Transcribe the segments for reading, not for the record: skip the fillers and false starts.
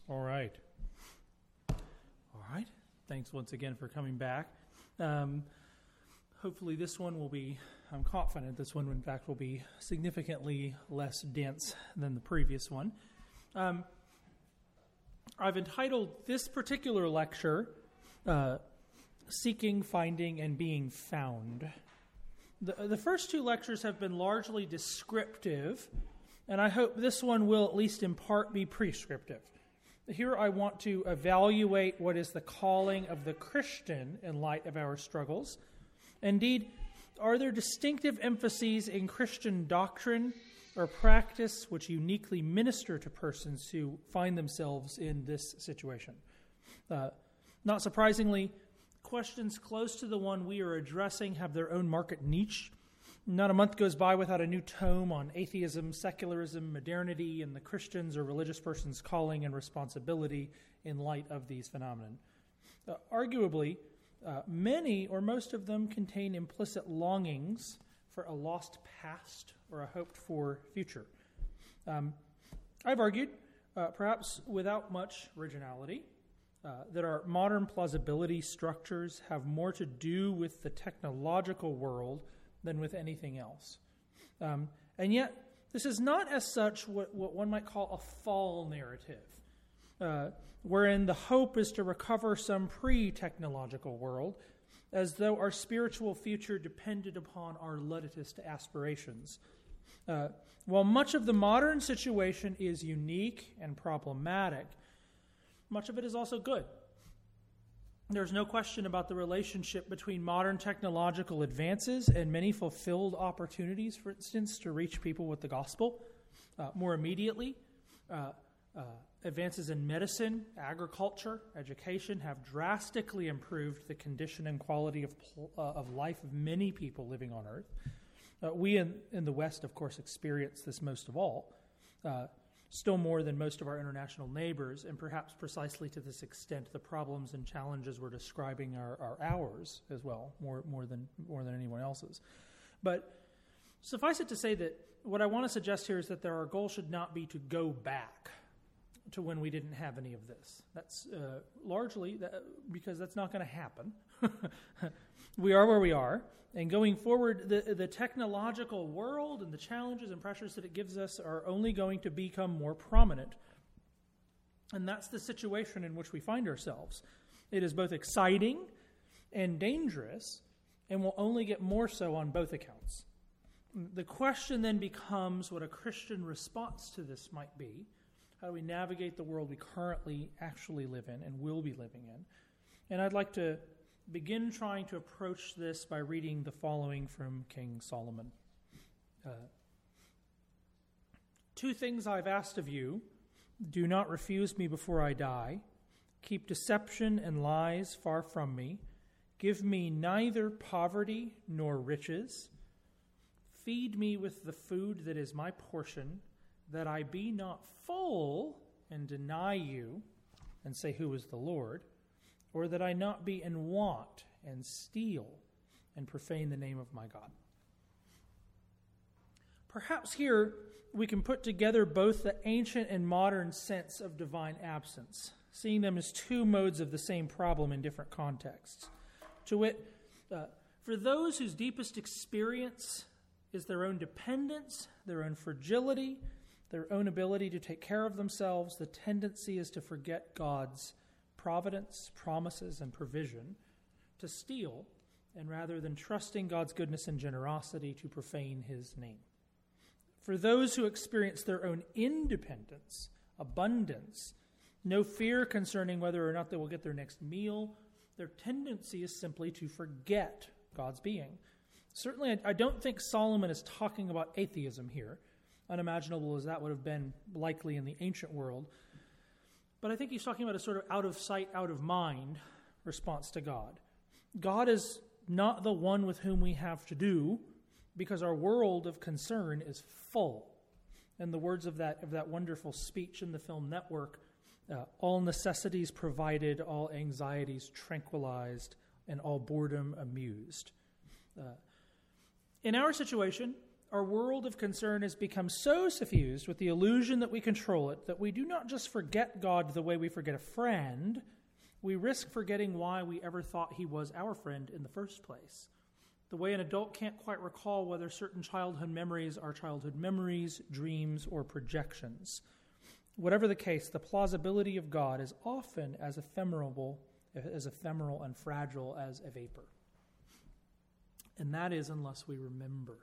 All right. Thanks once again for coming back. Hopefully this one will be, I'm confident this one, in fact, will be significantly less dense than the previous one. I've entitled this particular lecture, Seeking, Finding, and Being Found. The first two lectures have been largely descriptive, and I hope this one will at least in part be prescriptive. Here I want to evaluate what is the calling of the Christian in light of our struggles. Indeed, are there distinctive emphases in Christian doctrine or practice which uniquely minister to persons who find themselves in this situation? Not surprisingly, questions close to the one we are addressing have their own market niche. Not a month goes by without a new tome on atheism, secularism, modernity, and the Christian's or religious person's calling and responsibility in light of these phenomena. Arguably, many or most of them contain implicit longings for a lost past or a hoped-for future. I've argued, perhaps without much originality, that our modern plausibility structures have more to do with the technological world than with anything else. And yet, this is not as such what one might call a fall narrative, wherein the hope is to recover some pre-technological world, as though our spiritual future depended upon our latest aspirations. While much of the modern situation is unique and problematic, much of it is also good. There's no question about the relationship between modern technological advances and many fulfilled opportunities, for instance, to reach people with the gospel. More immediately, advances in medicine, agriculture, education have drastically improved the condition and quality of life of many people living on earth. We in the West, of course, experience this most of all, still more than most of our international neighbors, and perhaps precisely to this extent, the problems and challenges we're describing are ours as well, more than anyone else's. But suffice it to say that what I want to suggest here is that our goal should not be to go back to when we didn't have any of this. That's largely because that's not going to happen. We are where we are, and going forward, the technological world and the challenges and pressures that it gives us are only going to become more prominent. And that's the situation in which we find ourselves. It is both exciting and dangerous, and will only get more so on both accounts. The question then becomes what a Christian response to this might be. How do we navigate the world we currently actually live in and will be living in? And I'd like to begin trying to approach this by reading the following from King Solomon. 2 things I've asked of you. Do not refuse me before I die. Keep deception and lies far from me. Give me neither poverty nor riches. Feed me with the food that is my portion, that I be not full and deny you and say, who is the Lord? Or that I not be in want and steal and profane the name of my God. Perhaps here we can put together both the ancient and modern sense of divine absence, seeing them as 2 modes of the same problem in different contexts. To wit, for those whose deepest experience is their own dependence, their own fragility, their own ability to take care of themselves, the tendency is to forget God's providence, promises, and provision, to steal, and rather than trusting God's goodness and generosity, to profane his name. For those who experience their own independence, abundance, no fear concerning whether or not they will get their next meal, their tendency is simply to forget God's being. Certainly, I don't think Solomon is talking about atheism here, unimaginable as that would have been likely in the ancient world. But I think he's talking about a sort of out of sight, out of mind response to God. God is not the one with whom we have to do, because our world of concern is full. In the words of that wonderful speech in the film Network, all necessities provided, all anxieties tranquilized, and all boredom amused. In our situation, our world of concern has become so suffused with the illusion that we control it that we do not just forget God the way we forget a friend, we risk forgetting why we ever thought he was our friend in the first place. The way an adult can't quite recall whether certain childhood memories are childhood memories, dreams, or projections. Whatever the case, the plausibility of God is often as ephemeral and fragile as a vapor. And that is unless we remember.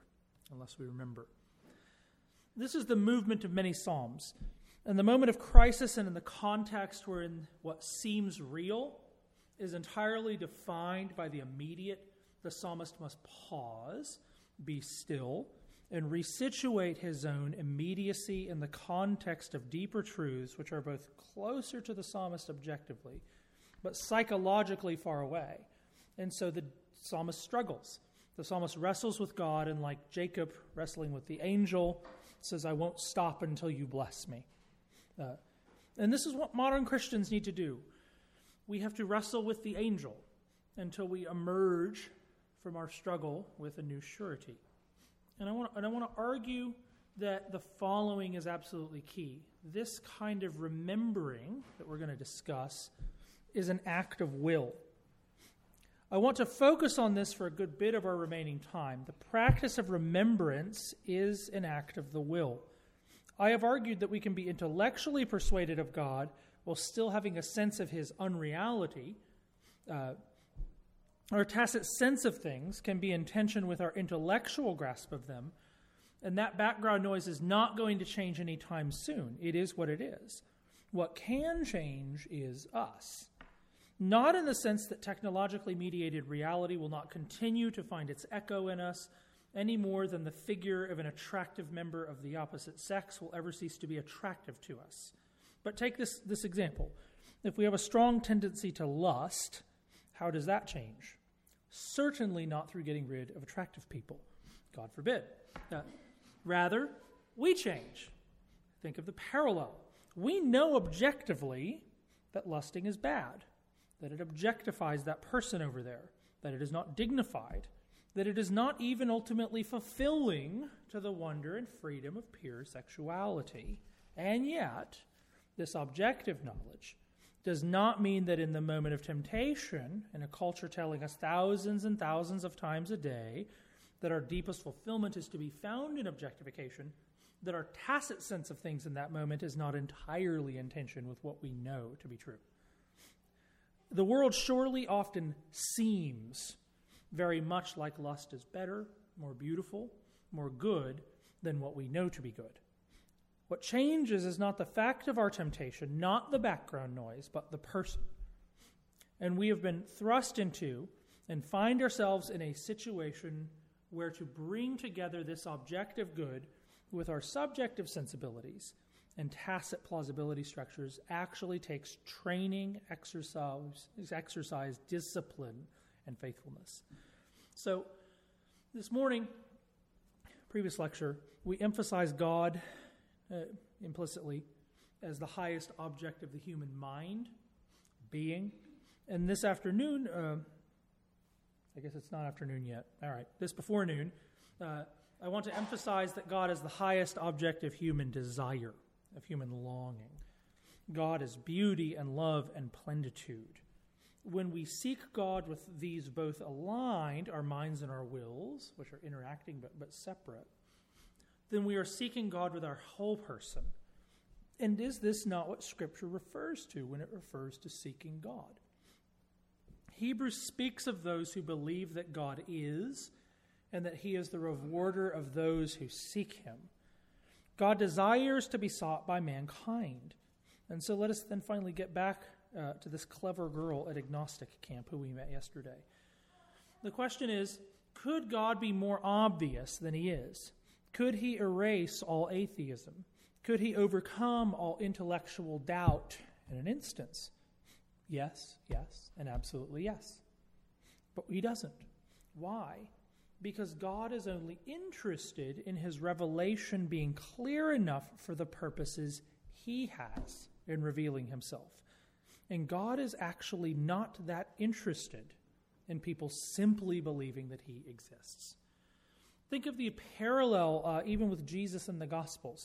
This is the movement of many Psalms. In the moment of crisis and in the context wherein what seems real is entirely defined by the immediate, the psalmist must pause, be still, and resituate his own immediacy in the context of deeper truths which are both closer to the psalmist objectively, but psychologically far away. And so the psalmist struggles. The psalmist wrestles with God, and like Jacob wrestling with the angel, says, I won't stop until you bless me. And this is what modern Christians need to do. We have to wrestle with the angel until we emerge from our struggle with a new surety. And I want to argue that the following is absolutely key. This kind of remembering that we're going to discuss is an act of will. I want to focus on this for a good bit of our remaining time. The practice of remembrance is an act of the will. I have argued that we can be intellectually persuaded of God while still having a sense of his unreality. Our tacit sense of things can be in tension with our intellectual grasp of them, and that background noise is not going to change anytime soon. It is what it is. What can change is us. Not in the sense that technologically mediated reality will not continue to find its echo in us any more than the figure of an attractive member of the opposite sex will ever cease to be attractive to us. But take this example. If we have a strong tendency to lust, how does that change? Certainly not through getting rid of attractive people. God forbid. Rather, we change. Think of the parallel. We know objectively that lusting is bad, that it objectifies that person over there, that it is not dignified, that it is not even ultimately fulfilling to the wonder and freedom of pure sexuality. And yet, this objective knowledge does not mean that in the moment of temptation, in a culture telling us thousands and thousands of times a day that our deepest fulfillment is to be found in objectification, that our tacit sense of things in that moment is not entirely in tension with what we know to be true. The world surely often seems very much like lust is better, more beautiful, more good than what we know to be good. What changes is not the fact of our temptation, not the background noise, but the person. And we have been thrust into and find ourselves in a situation where to bring together this objective good with our subjective sensibilities and tacit plausibility structures actually takes training, exercise, discipline, and faithfulness. So this morning, previous lecture, we emphasized God implicitly as the highest object of the human mind, being. And this afternoon, I guess it's not afternoon yet. All right, this before noon, I want to emphasize that God is the highest object of human desire, of human longing. God is beauty and love and plenitude. When we seek God with these both aligned, our minds and our wills, which are interacting but separate, then we are seeking God with our whole person. And is this not what Scripture refers to when it refers to seeking God? Hebrews speaks of those who believe that God is, and that he is the rewarder of those who seek him. God desires to be sought by mankind. And so let us then finally get back to this clever girl at Agnostic Camp who we met yesterday. The question is, could God be more obvious than he is? Could he erase all atheism? Could he overcome all intellectual doubt in an instance? Yes, and absolutely yes. But he doesn't. Why? Because God is only interested in his revelation being clear enough for the purposes he has in revealing himself. And God is actually not that interested in people simply believing that he exists. Think of the parallel even with Jesus in the Gospels.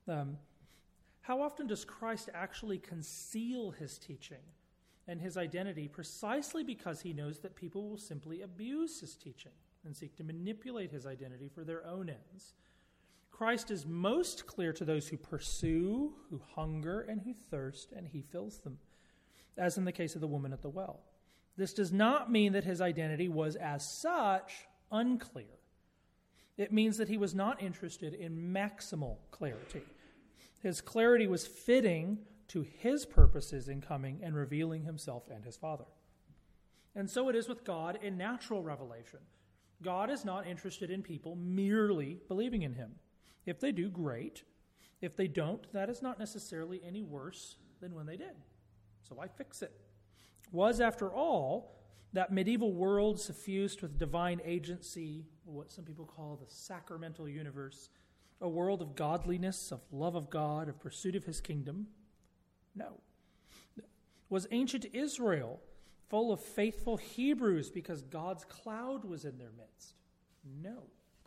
How often does Christ actually conceal his teaching and his identity precisely because he knows that people will simply abuse his teaching and seek to manipulate his identity for their own ends? Christ is most clear to those who pursue, who hunger, and who thirst, and he fills them, as in the case of the woman at the well. This does not mean that his identity was as such unclear. It means that he was not interested in maximal clarity. His clarity was fitting to his purposes in coming and revealing himself and his Father. And so it is with God in natural revelation. God is not interested in people merely believing in him. If they do, great. If they don't, that is not necessarily any worse than when they did. So why fix it? Was, after all, that medieval world suffused with divine agency, what some people call the sacramental universe, a world of godliness, of love of God, of pursuit of his kingdom? No. Was ancient Israel full of faithful Hebrews because God's cloud was in their midst? No.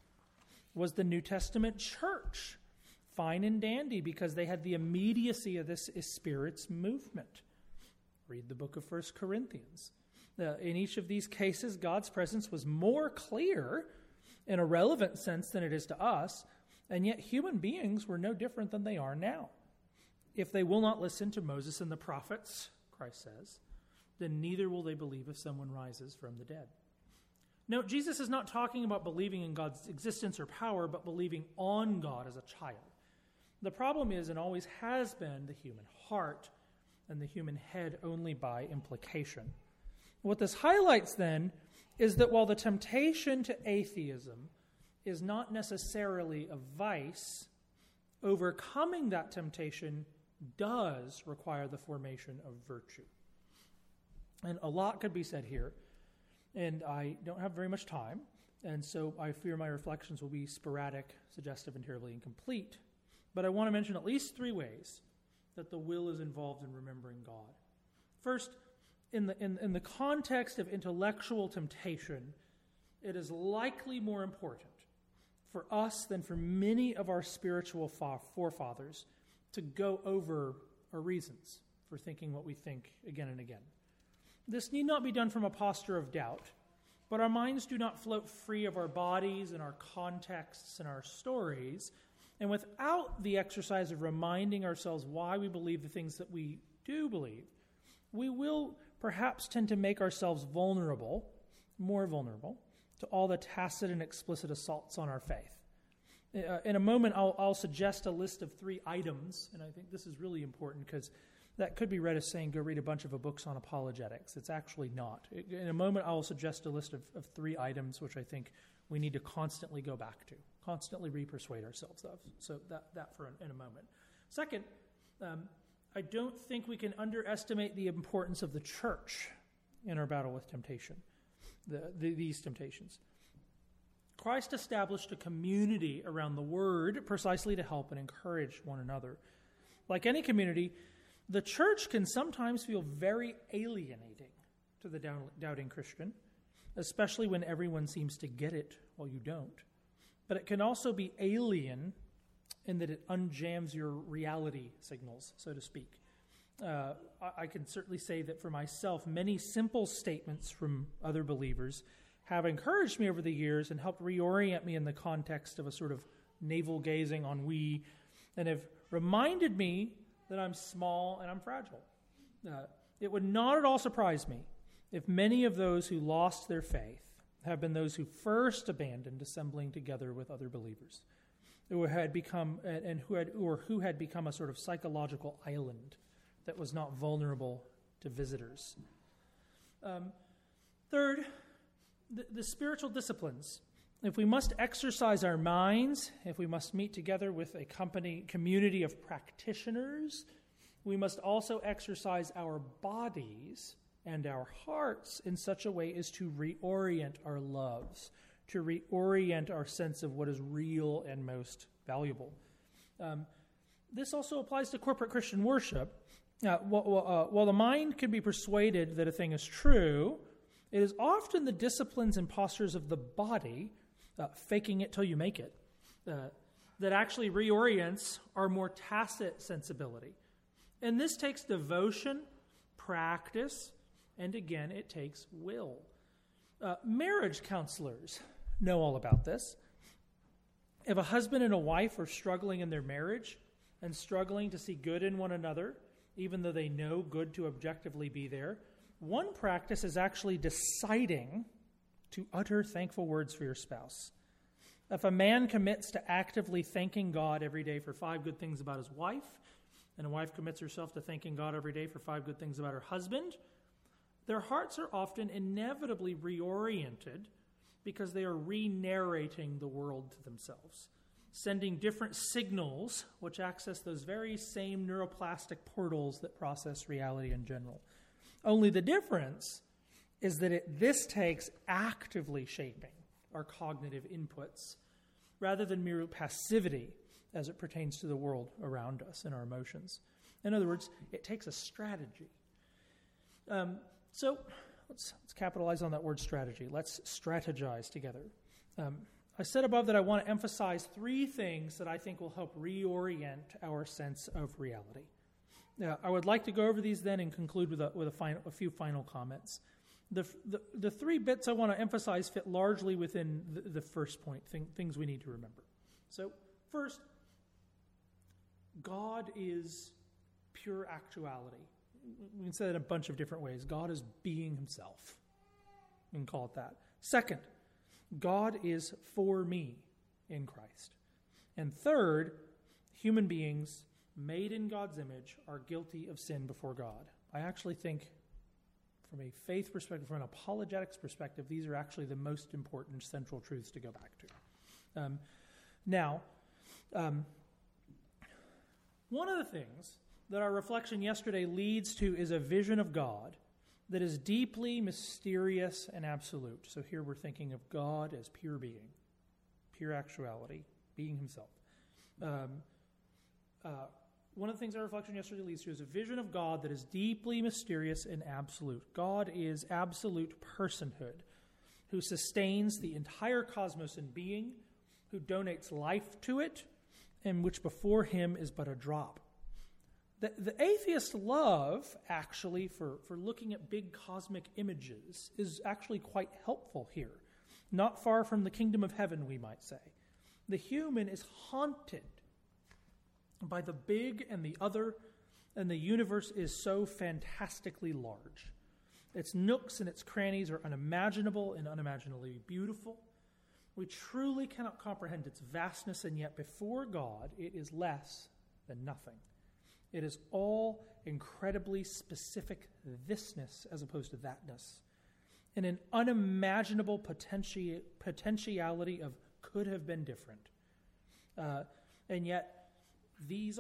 Was the New Testament church fine and dandy because they had the immediacy of this Spirit's movement? Read the book of 1 Corinthians. In each of these cases, God's presence was more clear in a relevant sense than it is to us, and yet human beings were no different than they are now. If they will not listen to Moses and the prophets, Christ says, then neither will they believe if someone rises from the dead. Note, Jesus is not talking about believing in God's existence or power, but believing on God as a child. The problem is, and always has been, the human heart and the human head only by implication. What this highlights, then, is that while the temptation to atheism is not necessarily a vice, overcoming that temptation does require the formation of virtue. And a lot could be said here, and I don't have very much time, and so I fear my reflections will be sporadic, suggestive, and terribly incomplete. But I want to mention at least 3 ways that the will is involved in remembering God. First, in the context of intellectual temptation, it is likely more important for us than for many of our spiritual forefathers to go over our reasons for thinking what we think again and again. This need not be done from a posture of doubt, but our minds do not float free of our bodies and our contexts and our stories, and without the exercise of reminding ourselves why we believe the things that we do believe, we will perhaps tend to make ourselves more vulnerable, to all the tacit and explicit assaults on our faith. In a moment, I'll suggest a list of 3 items, and I think this is really important because that could be read as saying, go read a bunch of books on apologetics. It's actually not. In a moment, I will suggest a list of 3 items which I think we need to constantly go back to, constantly re-persuade ourselves of. So that for in a moment. Second, I don't think we can underestimate the importance of the church in our battle with temptation, these temptations. Christ established a community around the Word precisely to help and encourage one another. Like any community, the church can sometimes feel very alienating to the doubting Christian, especially when everyone seems to get it while you don't. But it can also be alien in that it unjams your reality signals, so to speak. I can certainly say that for myself, many simple statements from other believers have encouraged me over the years and helped reorient me in the context of a sort of navel-gazing on we, and have reminded me that I'm small and I'm fragile. It would not at all surprise me if many of those who lost their faith have been those who first abandoned assembling together with other believers, who had become who had become a sort of psychological island that was not vulnerable to visitors. Third, the spiritual disciplines. If we must exercise our minds, if we must meet together with a community of practitioners, we must also exercise our bodies and our hearts in such a way as to reorient our loves, to reorient our sense of what is real and most valuable. This also applies to corporate Christian worship. While the mind can be persuaded that a thing is true, it is often the disciplines and postures of the body, faking it till you make it, that actually reorients our more tacit sensibility. And this takes devotion, practice, and again, it takes will. Marriage counselors know all about this. If a husband and a wife are struggling in their marriage and struggling to see good in one another, even though they know good to objectively be there, one practice is actually deciding to utter thankful words for your spouse. If a man commits to actively thanking God every day for 5 good things about his wife, and a wife commits herself to thanking God every day for 5 good things about her husband, their hearts are often inevitably reoriented because they are re-narrating the world to themselves, sending different signals which access those very same neuroplastic portals that process reality in general. Only the difference is that this takes actively shaping our cognitive inputs rather than mere passivity as it pertains to the world around us and our emotions. In other words, it takes a strategy. So let's capitalize on that word strategy. Let's strategize together. I said above that I want to emphasize 3 things that I think will help reorient our sense of reality. Now, I would like to go over these then and conclude with a few final comments. The 3 bits I want to emphasize fit largely within the first point, things we need to remember. So first, God is pure actuality. We can say that in a bunch of different ways. God is being himself. We can call it that. Second, God is for me in Christ. And third, human beings made in God's image are guilty of sin before God. I actually think from a faith perspective, from an apologetics perspective, these are actually the most important central truths to go back to. One of the things that our reflection yesterday leads to is a vision of God that is deeply mysterious and absolute. So here we're thinking of God as pure being, pure actuality, being himself. One of the things our reflection yesterday leads to is a vision of God that is deeply mysterious and absolute. God is absolute personhood, who sustains the entire cosmos in being, who donates life to it, and which before him is but a drop. The atheist love, actually, for looking at big cosmic images, is actually quite helpful here. Not far from the kingdom of heaven, we might say. The human is haunted by the big and the other, and the universe is so fantastically large. Its nooks and its crannies are unimaginable and unimaginably beautiful. We truly cannot comprehend its vastness, and yet before God, it is less than nothing. It is all incredibly specific thisness as opposed to thatness, and an unimaginable potentiality of could have been different. And yet, these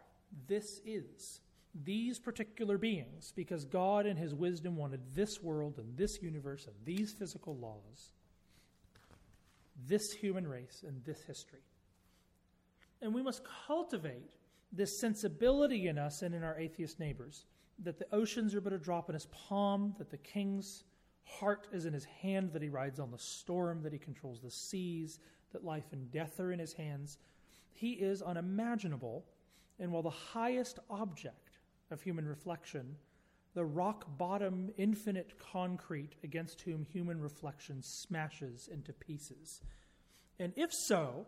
particular beings, because God in his wisdom wanted this world and this universe and these physical laws, this human race and this history. And we must cultivate this sensibility in us and in our atheist neighbors, that the oceans are but a drop in his palm, that the king's heart is in his hand, that he rides on the storm, that he controls the seas, that life and death are in his hands. He is unimaginable, and while the highest object of human reflection, the rock-bottom infinite concrete against whom human reflection smashes into pieces. And if so,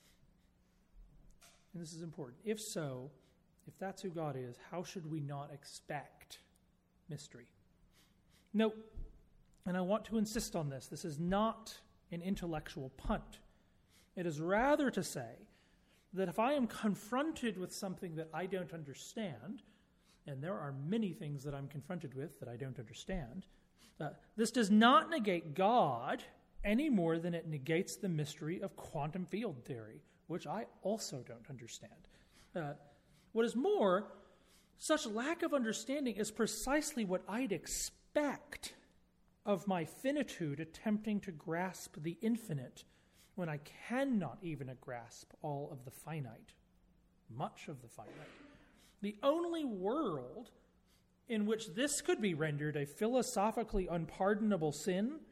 and this is important, if that's who God is, how should we not expect mystery? No, and I want to insist on this, this is not an intellectual punt. It is rather to say that if I am confronted with something that I don't understand, and there are many things that I'm confronted with that I don't understand, this does not negate God any more than it negates the mystery of quantum field theory, which I also don't understand. What is more, such lack of understanding is precisely what I'd expect of my finitude attempting to grasp the infinite when I cannot even grasp all of the finite, much of the finite. The only world in which this could be rendered a philosophically unpardonable sin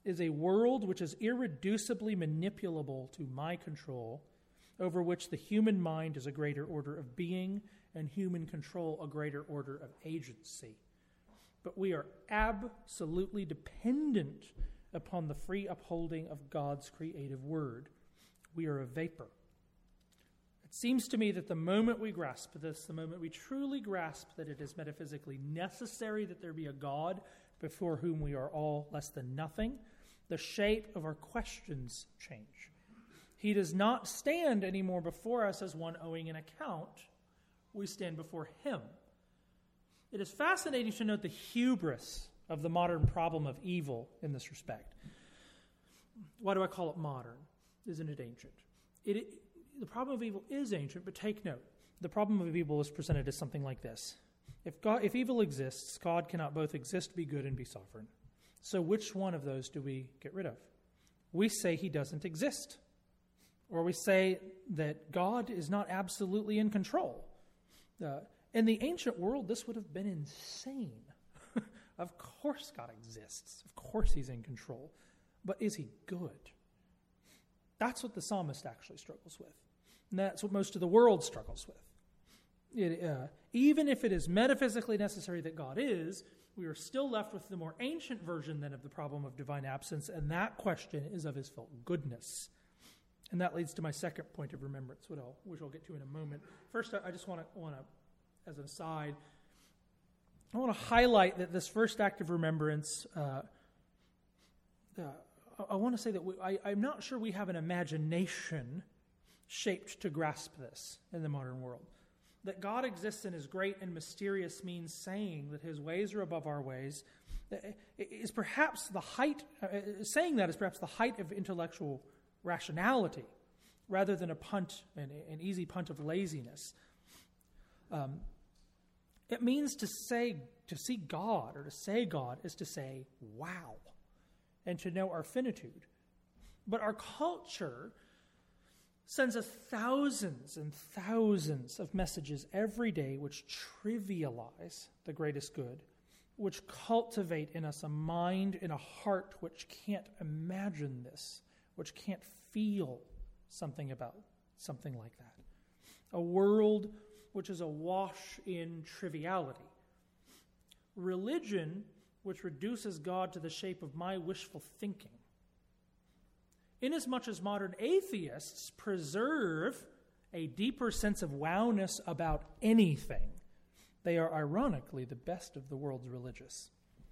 is a world which is irreducibly manipulable to my control, over which the human mind is a greater order of being and human control a greater order of agency. But we are absolutely dependent upon the free upholding of God's creative word. We are a vapor. It seems to me that the moment we grasp this, the moment we truly grasp that it is metaphysically necessary that there be a God before whom we are all less than nothing, the shape of our questions change. He does not stand anymore before us as one owing an account. We stand before him. It is fascinating to note the hubris of the modern problem of evil in this respect. Why do I call it modern? Isn't it ancient? The problem of evil is ancient, but take note. The problem of evil is presented as something like this. If evil exists, God cannot both exist, be good, and be sovereign. So which one of those do we get rid of? We say he doesn't exist. Or we say that God is not absolutely in control. In the ancient world, this would have been insane. Of course God exists. Of course he's in control. But is he good? That's what the psalmist actually struggles with. And that's what most of the world struggles with. Even if it is metaphysically necessary that God is, we are still left with the more ancient version then of the problem of divine absence, and that question is of his felt goodness. And that leads to my second point of remembrance, which I'll get to in a moment. First, I just want to, as an aside, I want to highlight that this first act of remembrance, I want to say that I'm not sure we have an imagination shaped to grasp this in the modern world. That God exists in his great and mysterious means, saying that his ways are above our ways, is perhaps the height, saying that is perhaps the height of intellectual rationality, rather than an easy punt of laziness. It means to see God, or to say God, is to say, wow, and to know our finitude. But our culture sends us thousands and thousands of messages every day which trivialize the greatest good, which cultivate in us a mind and a heart which can't imagine this, which can't feel something about something like that. A world which is awash in triviality. Religion which reduces God to the shape of my wishful thinking. Inasmuch as modern atheists preserve a deeper sense of wowness about anything, they are ironically the best of the world's religious.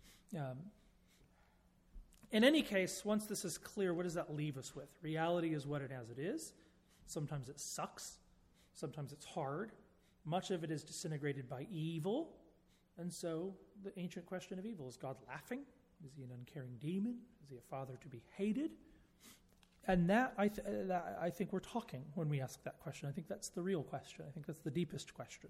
In any case, once this is clear, what does that leave us with? Reality is what it is. Sometimes it sucks. Sometimes it's hard. Much of it is disintegrated by evil. And so the ancient question of evil, is God laughing? Is he an uncaring demon? Is he a father to be hated? And that I think we're talking when we ask that question. I think that's the real question. I think that's the deepest question.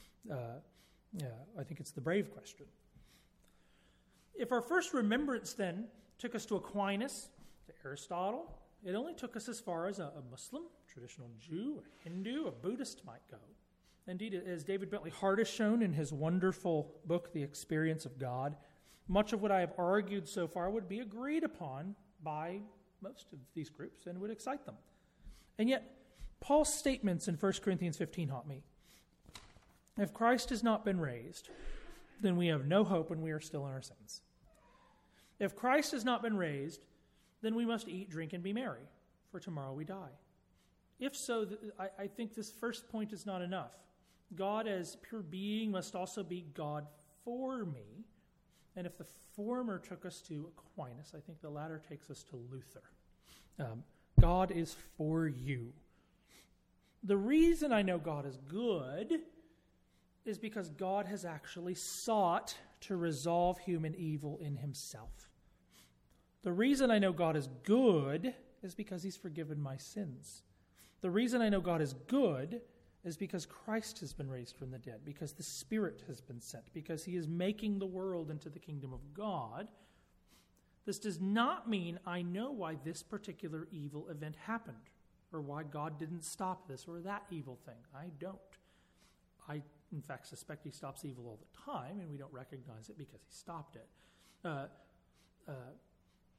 I think it's the brave question. If our first remembrance then took us to Aquinas, to Aristotle, it only took us as far as a Muslim, traditional Jew, a Hindu, a Buddhist might go. Indeed, as David Bentley Hart has shown in his wonderful book, The Experience of God, much of what I have argued so far would be agreed upon by most of these groups and would excite them. And yet, Paul's statements in 1 Corinthians 15 haunt me. If Christ has not been raised, then we have no hope and we are still in our sins. If Christ has not been raised, then we must eat, drink, and be merry, for tomorrow we die. If so, I think this first point is not enough. God as pure being must also be God for me. And if the former took us to Aquinas, I think the latter takes us to Luther. God is for you. The reason I know God is good is because God has actually sought to resolve human evil in himself. The reason I know God is good is because he's forgiven my sins. The reason I know God is good is because Christ has been raised from the dead, because the Spirit has been sent, because he is making the world into the kingdom of God. This does not mean I know why this particular evil event happened, or why God didn't stop this or that evil thing. I don't. I, in fact, suspect he stops evil all the time, and we don't recognize it because he stopped it.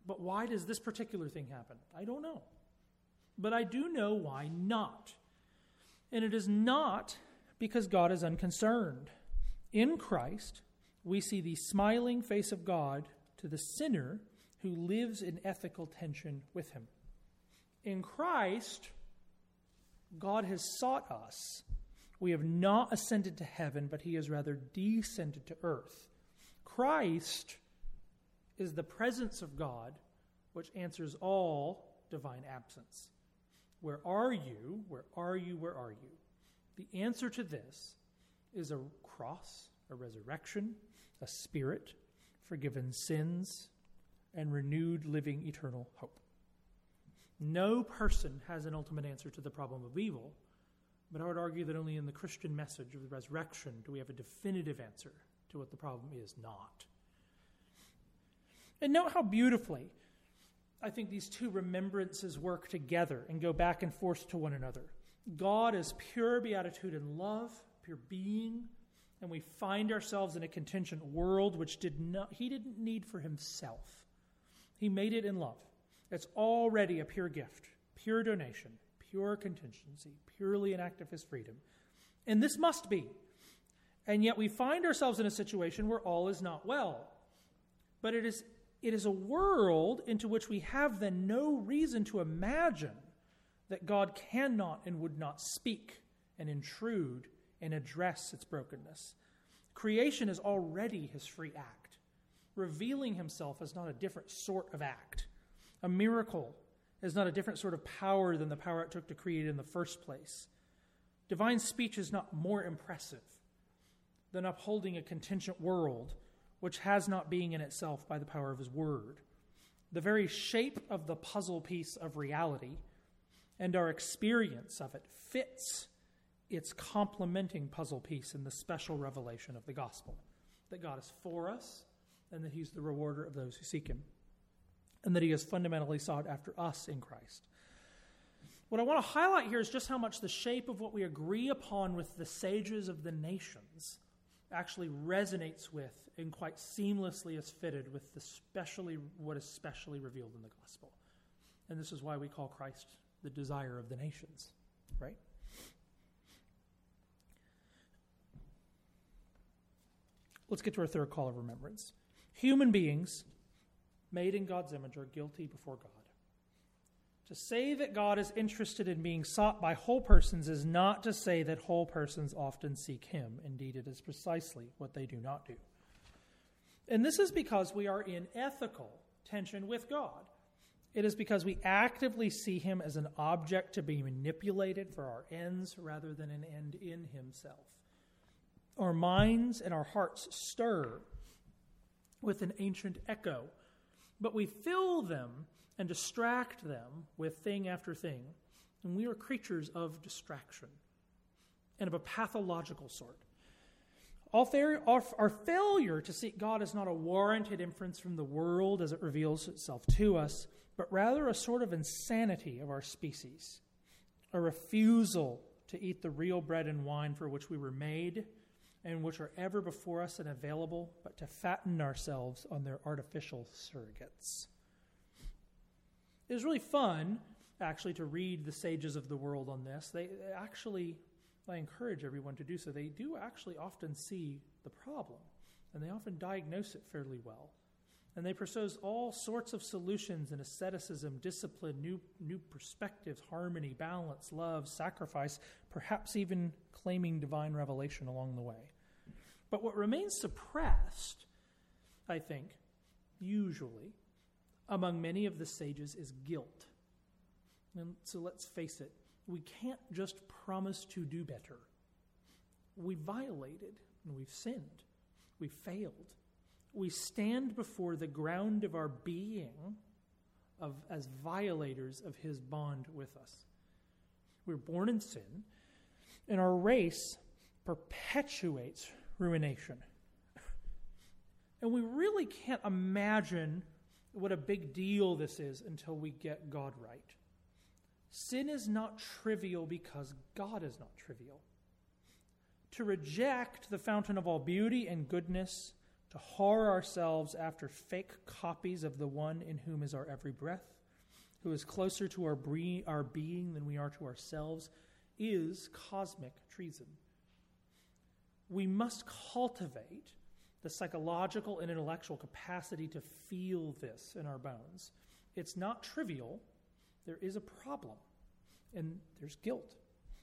But why does this particular thing happen? I don't know. But I do know why not. And it is not because God is unconcerned. In Christ, we see the smiling face of God to the sinner who lives in ethical tension with him. In Christ, God has sought us. We have not ascended to heaven, but he has rather descended to earth. Christ is the presence of God, which answers all divine absence. Where are you? Where are you? Where are you? The answer to this is a cross, a resurrection, a spirit, forgiven sins, and renewed living eternal hope. No person has an ultimate answer to the problem of evil, but I would argue that only in the Christian message of the resurrection do we have a definitive answer to what the problem is not. And note how beautifully I think these two remembrances work together and go back and forth to one another. God is pure beatitude and love, pure being, and we find ourselves in a contingent world which he didn't need for himself. He made it in love. It's already a pure gift, pure donation, pure contingency, purely an act of his freedom. And this must be. And yet we find ourselves in a situation where all is not well. But it is a world into which we have then no reason to imagine that God cannot and would not speak and intrude and address its brokenness. Creation is already his free act, revealing himself as not a different sort of act. A miracle is not a different sort of power than the power it took to create in the first place. Divine speech is not more impressive than upholding a contingent world which has not being in itself by the power of his word. The very shape of the puzzle piece of reality and our experience of it fits its complementing puzzle piece in the special revelation of the gospel, that God is for us and that he's the rewarder of those who seek him, and that he has fundamentally sought after us in Christ. What I want to highlight here is just how much the shape of what we agree upon with the sages of the nations actually resonates with and quite seamlessly is fitted with what is specially revealed in the gospel. And this is why we call Christ the desire of the nations, right? Let's get to our third call of remembrance. Human beings made in God's image are guilty before God. To say that God is interested in being sought by whole persons is not to say that whole persons often seek him. Indeed, it is precisely what they do not do. And this is because we are in ethical tension with God. It is because we actively see him as an object to be manipulated for our ends rather than an end in himself. Our minds and our hearts stir with an ancient echo, but we fill them and distract them with thing after thing. And we are creatures of distraction and of a pathological sort. Our failure to seek God is not a warranted inference from the world as it reveals itself to us, but rather a sort of insanity of our species, a refusal to eat the real bread and wine for which we were made and which are ever before us and available, but to fatten ourselves on their artificial surrogates. It was really fun, actually, to read the sages of the world on this. I encourage everyone to do so. They do actually often see the problem, and they often diagnose it fairly well. And they propose all sorts of solutions in asceticism, discipline, new perspectives, harmony, balance, love, sacrifice, perhaps even claiming divine revelation along the way. But what remains suppressed, I think, usually, among many of the sages is guilt. And so let's face it, we can't just promise to do better. We violated and we've sinned. We failed. We stand before the ground of our being as violators of his bond with us. We're born in sin, and our race perpetuates ruination. And we really can't imagine what a big deal this is until we get God right. Sin is not trivial because God is not trivial. To reject the fountain of all beauty and goodness, to whore ourselves after fake copies of the one in whom is our every breath, who is closer to our being than we are to ourselves, is cosmic treason. We must cultivate the psychological and intellectual capacity to feel this in our bones. It's not trivial. There is a problem, and there's guilt.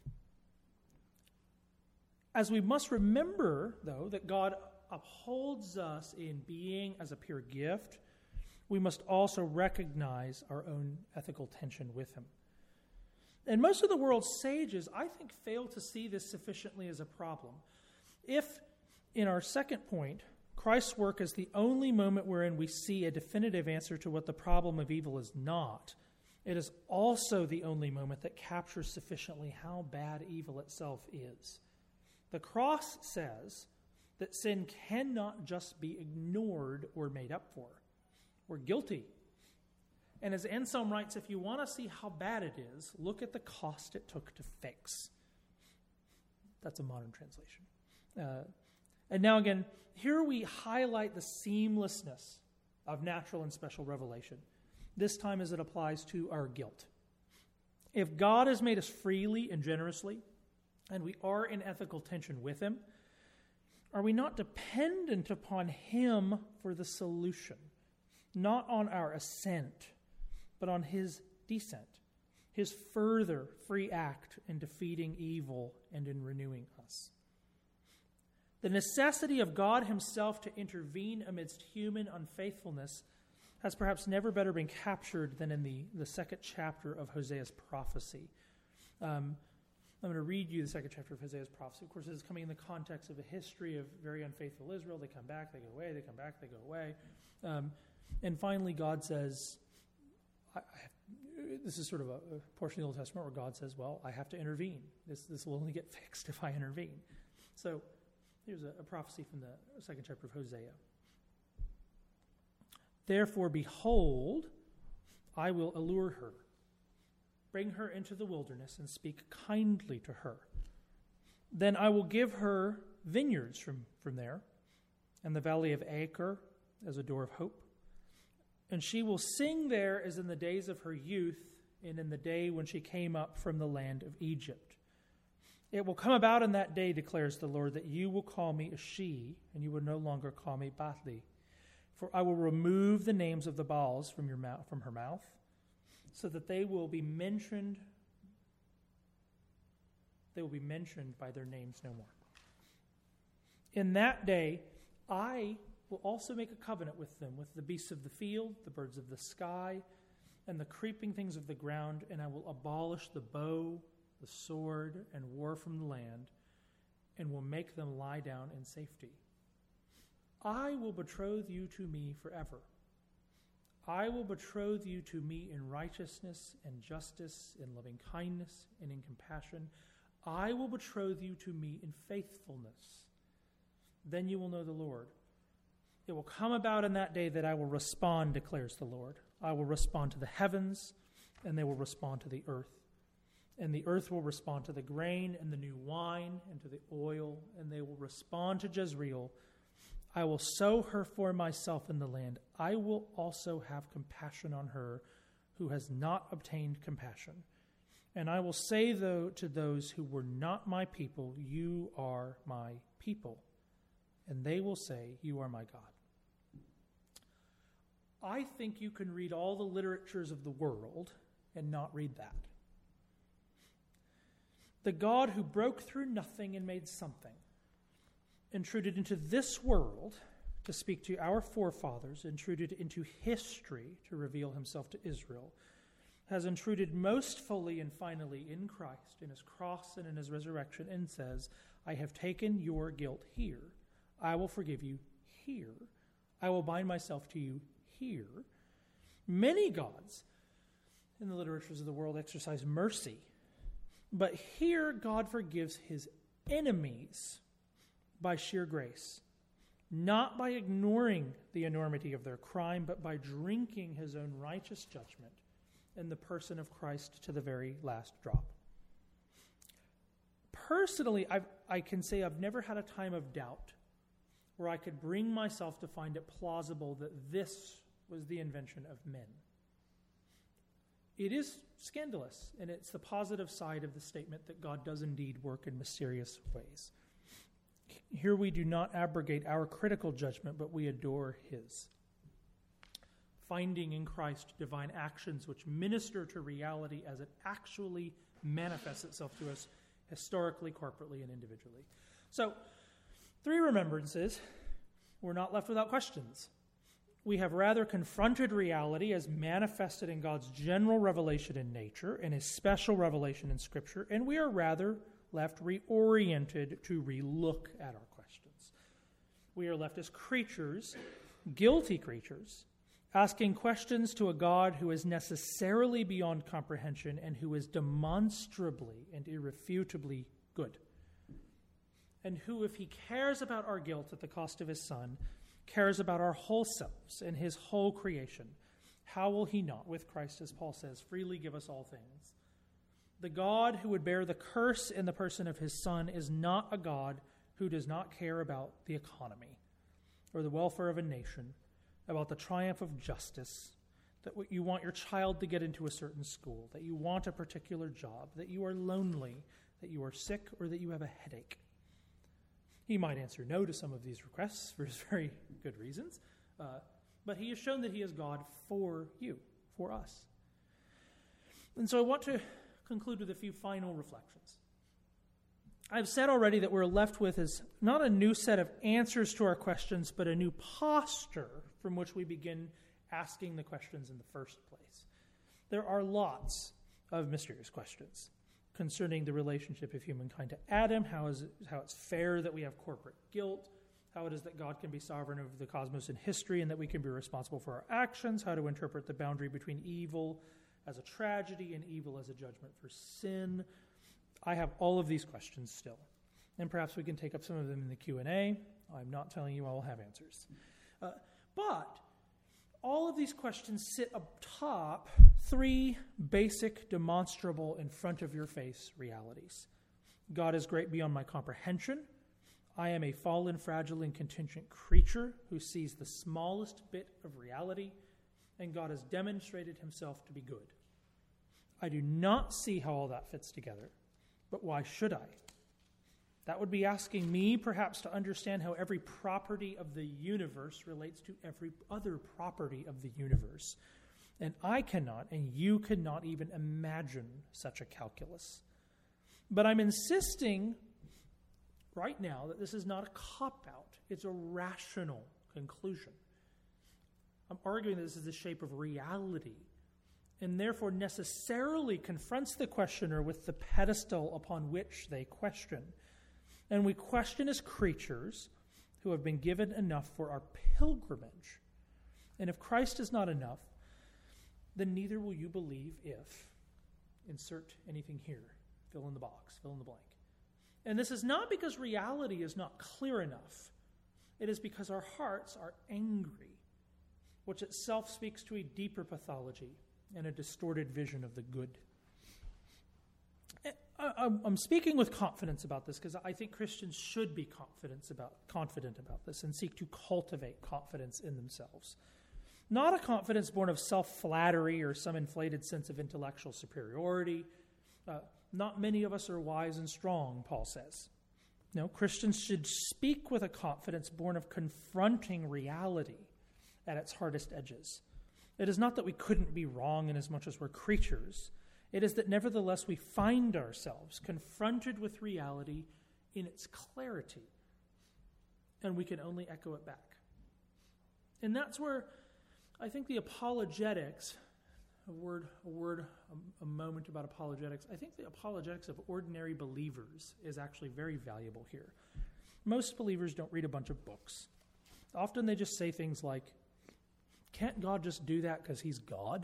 As we must remember, though, that God upholds us in being as a pure gift, we must also recognize our own ethical tension with him. And most of the world's sages, I think, fail to see this sufficiently as a problem. If, in our second point, Christ's work is the only moment wherein we see a definitive answer to what the problem of evil is not, it is also the only moment that captures sufficiently how bad evil itself is. The cross says that sin cannot just be ignored or made up for. We're guilty. And as Anselm writes, if you want to see how bad it is, look at the cost it took to fix. That's a modern translation. And now again, here we highlight the seamlessness of natural and special revelation, this time as it applies to our guilt. If God has made us freely and generously, and we are in ethical tension with him, are we not dependent upon him for the solution? Not on our ascent, but on his descent, his further free act in defeating evil and in renewing us. The necessity of God himself to intervene amidst human unfaithfulness has perhaps never better been captured than in the second chapter of Hosea's prophecy. I'm going to read you the second chapter of Hosea's prophecy. Of course, this is coming in the context of a history of very unfaithful Israel. They come back, they go away, they come back, they go away. And finally, God says, this is sort of a portion of the Old Testament where God says, well, I have to intervene. This will only get fixed if I intervene. So here's a prophecy from the second chapter of Hosea. Therefore, behold, I will allure her, bring her into the wilderness, and speak kindly to her. Then I will give her vineyards from there, and the valley of Acre as a door of hope. And she will sing there as in the days of her youth, and in the day when she came up from the land of Egypt. It will come about in that day, declares the Lord, that you will call me a she, and you will no longer call me Bathli. For I will remove the names of the Baals from her mouth, so that they will be mentioned by their names no more. In that day, I will also make a covenant with them, with the beasts of the field, the birds of the sky, and the creeping things of the ground, and I will abolish the bow, the sword, and war from the land, and will make them lie down in safety. I will betroth you to me forever. I will betroth you to me in righteousness and justice, in loving kindness and in compassion. I will betroth you to me in faithfulness. Then you will know the Lord. It will come about in that day that I will respond, declares the Lord. I will respond to the heavens, and they will respond to the earth. And the earth will respond to the grain and the new wine and to the oil, and they will respond to Jezreel. I will sow her for myself in the land. I will also have compassion on her who has not obtained compassion. And I will say, though, to those who were not my people, you are my people. And they will say, you are my God. I think you can read all the literatures of the world and not read that. The God who broke through nothing and made something, intruded into this world to speak to our forefathers, intruded into history to reveal himself to Israel, has intruded most fully and finally in Christ, in his cross and in his resurrection, and says, I have taken your guilt here. I will forgive you here. I will bind myself to you here. Many gods in the literatures of the world exercise mercy, but here God forgives his enemies by sheer grace, not by ignoring the enormity of their crime, but by drinking his own righteous judgment in the person of Christ to the very last drop. Personally, I can say I've never had a time of doubt where I could bring myself to find it plausible that this was the invention of men. It is scandalous, and it's the positive side of the statement that God does indeed work in mysterious ways. Here we do not abrogate our critical judgment, but we adore his. Finding in Christ divine actions which minister to reality as it actually manifests itself to us historically, corporately, and individually. So, 3 remembrances. We're not left without questions. We have rather confronted reality as manifested in God's general revelation in nature and his special revelation in Scripture, and we are rather left reoriented to relook at our questions. We are left as creatures, guilty creatures, asking questions to a God who is necessarily beyond comprehension and who is demonstrably and irrefutably good, and who, if he cares about our guilt at the cost of his Son, cares about our whole selves and his whole creation. How will he not, with Christ, as Paul says, freely give us all things? The God who would bear the curse in the person of his Son is not a God who does not care about the economy or the welfare of a nation, about the triumph of justice, that you want your child to get into a certain school, that you want a particular job, that you are lonely, that you are sick, or that you have a headache. He might answer no to some of these requests for very good reasons, but he has shown that he is God for you, for us. And so I want to conclude with a few final reflections. I've said already that we're left with is not a new set of answers to our questions, but a new posture from which we begin asking the questions in the first place. There are lots of mysterious questions concerning the relationship of humankind to Adam, how it's fair that we have corporate guilt, how it is that God can be sovereign over the cosmos and history and that we can be responsible for our actions, how to interpret the boundary between evil as a tragedy and evil as a judgment for sin. I have all of these questions still, and perhaps we can take up some of them in the Q&A. I'm not telling you I will have answers. But all of these questions sit atop 3 basic, demonstrable, in front of your face realities. God is great beyond my comprehension. I am a fallen, fragile, and contingent creature who sees the smallest bit of reality, and God has demonstrated himself to be good. I do not see how all that fits together, but why should I? That would be asking me, perhaps, to understand how every property of the universe relates to every other property of the universe. And I cannot, and you cannot even imagine such a calculus. But I'm insisting right now that this is not a cop-out. It's a rational conclusion. I'm arguing that this is the shape of reality, and therefore necessarily confronts the questioner with the pedestal upon which they question. And we question as creatures who have been given enough for our pilgrimage. And if Christ is not enough, then neither will you believe if, insert anything here, fill in the box, fill in the blank. And this is not because reality is not clear enough. It is because our hearts are angry, which itself speaks to a deeper pathology and a distorted vision of the good. I'm speaking with confidence about this because I think Christians should be confident about this and seek to cultivate confidence in themselves. Not a confidence born of self-flattery or some inflated sense of intellectual superiority. Not many of us are wise and strong, Paul says. No, Christians should speak with a confidence born of confronting reality at its hardest edges. It is not that we couldn't be wrong in as much as we're creatures. It is that nevertheless we find ourselves confronted with reality in its clarity, and we can only echo it back. And that's where I think the apologetics, a moment about apologetics, I think the apologetics of ordinary believers is actually very valuable here. Most believers don't read a bunch of books. Often they just say things like, can't God just do that because he's God?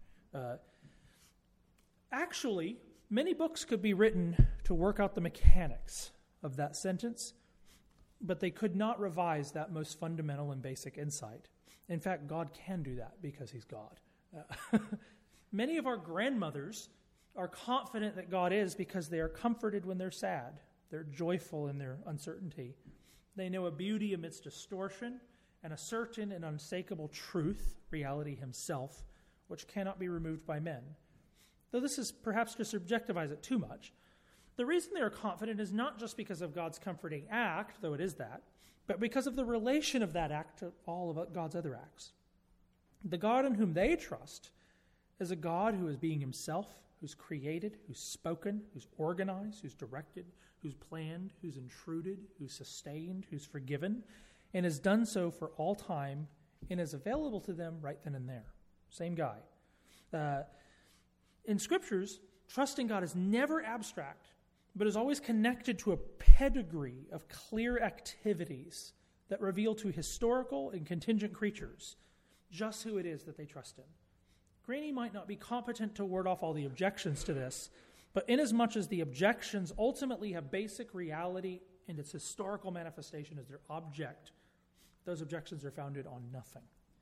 Actually, many books could be written to work out the mechanics of that sentence, but they could not revise that most fundamental and basic insight. In fact, God can do that because he's God. Many of our grandmothers are confident that God is because they are comforted when they're sad. They're joyful in their uncertainty. They know a beauty amidst distortion and a certain and unshakable truth, reality himself, which cannot be removed by men. Though this is perhaps to subjectivize it too much, the reason they are confident is not just because of God's comforting act, though it is that, but because of the relation of that act to all of God's other acts. The God in whom they trust is a God who is being himself, who's created, who's spoken, who's organized, who's directed, who's planned, who's intruded, who's sustained, who's forgiven, and has done so for all time and is available to them right then and there. Same guy. In Scriptures, trusting God is never abstract, but is always connected to a pedigree of clear activities that reveal to historical and contingent creatures just who it is that they trust in. Graney might not be competent to ward off all the objections to this, but inasmuch as the objections ultimately have basic reality and its historical manifestation as their object, those objections are founded on nothing.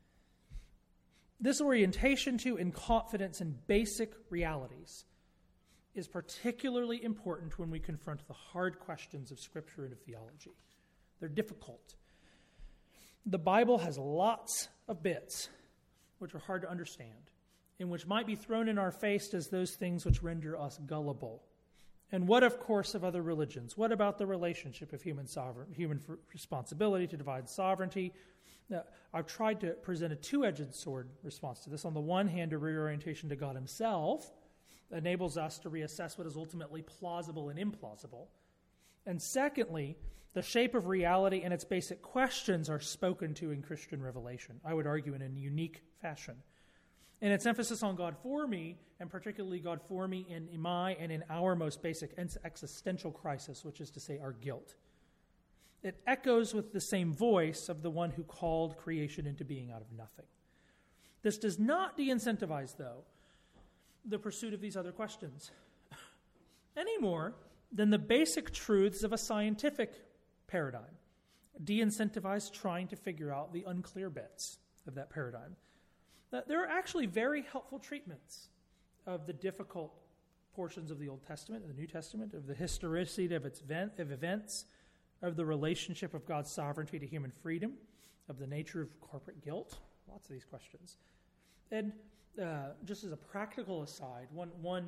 This orientation to and confidence in basic realities is particularly important when we confront the hard questions of Scripture and of theology. They're difficult. The Bible has lots of bits which are hard to understand and which might be thrown in our face as those things which render us gullible. And what, of course, of other religions? What about the relationship of human responsibility to divine sovereignty? Now, I've tried to present a two-edged sword response to this. On the one hand, a reorientation to God himself enables us to reassess what is ultimately plausible and implausible. And secondly, the shape of reality and its basic questions are spoken to in Christian revelation, I would argue in a unique fashion. And its emphasis on God for me, and particularly God for me in my and in our most basic existential crisis, which is to say our guilt. It echoes with the same voice of the one who called creation into being out of nothing. This does not de-incentivize, though, the pursuit of these other questions any more than the basic truths of a scientific paradigm de-incentivize trying to figure out the unclear bits of that paradigm. There are actually very helpful treatments of the difficult portions of the Old Testament and the New Testament, of the historicity of events, of the relationship of God's sovereignty to human freedom, of the nature of corporate guilt, lots of these questions. And just as a practical aside, one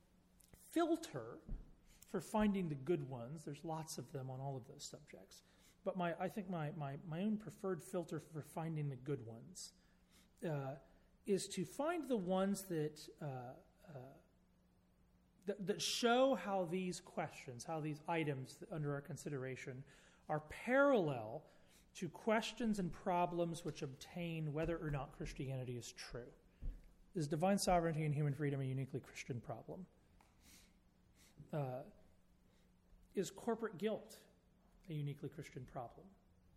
filter for finding the good ones, there's lots of them on all of those subjects, but I think my own preferred filter for finding the good ones is to find the ones that show how these questions, how these items under our consideration are parallel to questions and problems which obtain whether or not Christianity is true. Is divine sovereignty and human freedom a uniquely Christian problem? Is corporate guilt a uniquely Christian problem?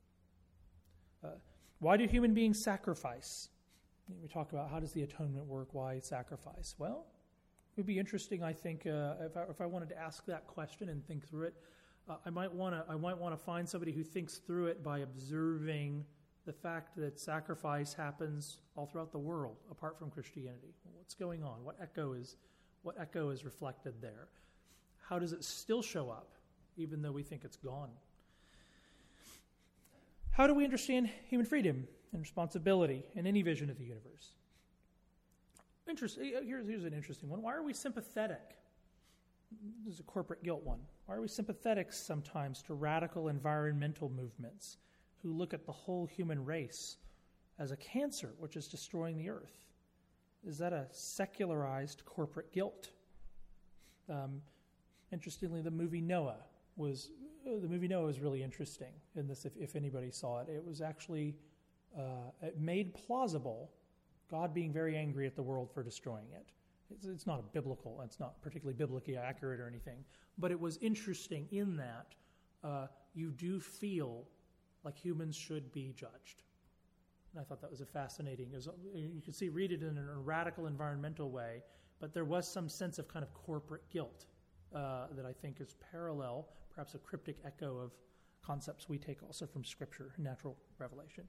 Why do human beings sacrifice? We talk about how does the atonement work, why sacrifice? Well, it would be interesting, I think, if I wanted to ask that question and think through it. I might want to find somebody who thinks through it by observing the fact that sacrifice happens all throughout the world, apart from Christianity. What's going on? What echo is reflected there? How does it still show up, even though we think it's gone? How do we understand human freedom and responsibility in any vision of the universe? Here's an interesting one. Why are we sympathetic? This is a corporate guilt one. Why are we sympathetic sometimes to radical environmental movements who look at the whole human race as a cancer which is destroying the earth? Is that a secularized corporate guilt? Interestingly, the movie Noah was really interesting in this. If anybody saw it, it was actually it made plausible God being very angry at the world for destroying it. It's not it's not particularly biblically accurate or anything, but it was interesting in that you do feel like humans should be judged. And I thought that was a fascinating. You could read it in a radical environmental way, but there was some sense of kind of corporate guilt that I think is parallel, perhaps a cryptic echo of concepts we take also from Scripture, natural revelation.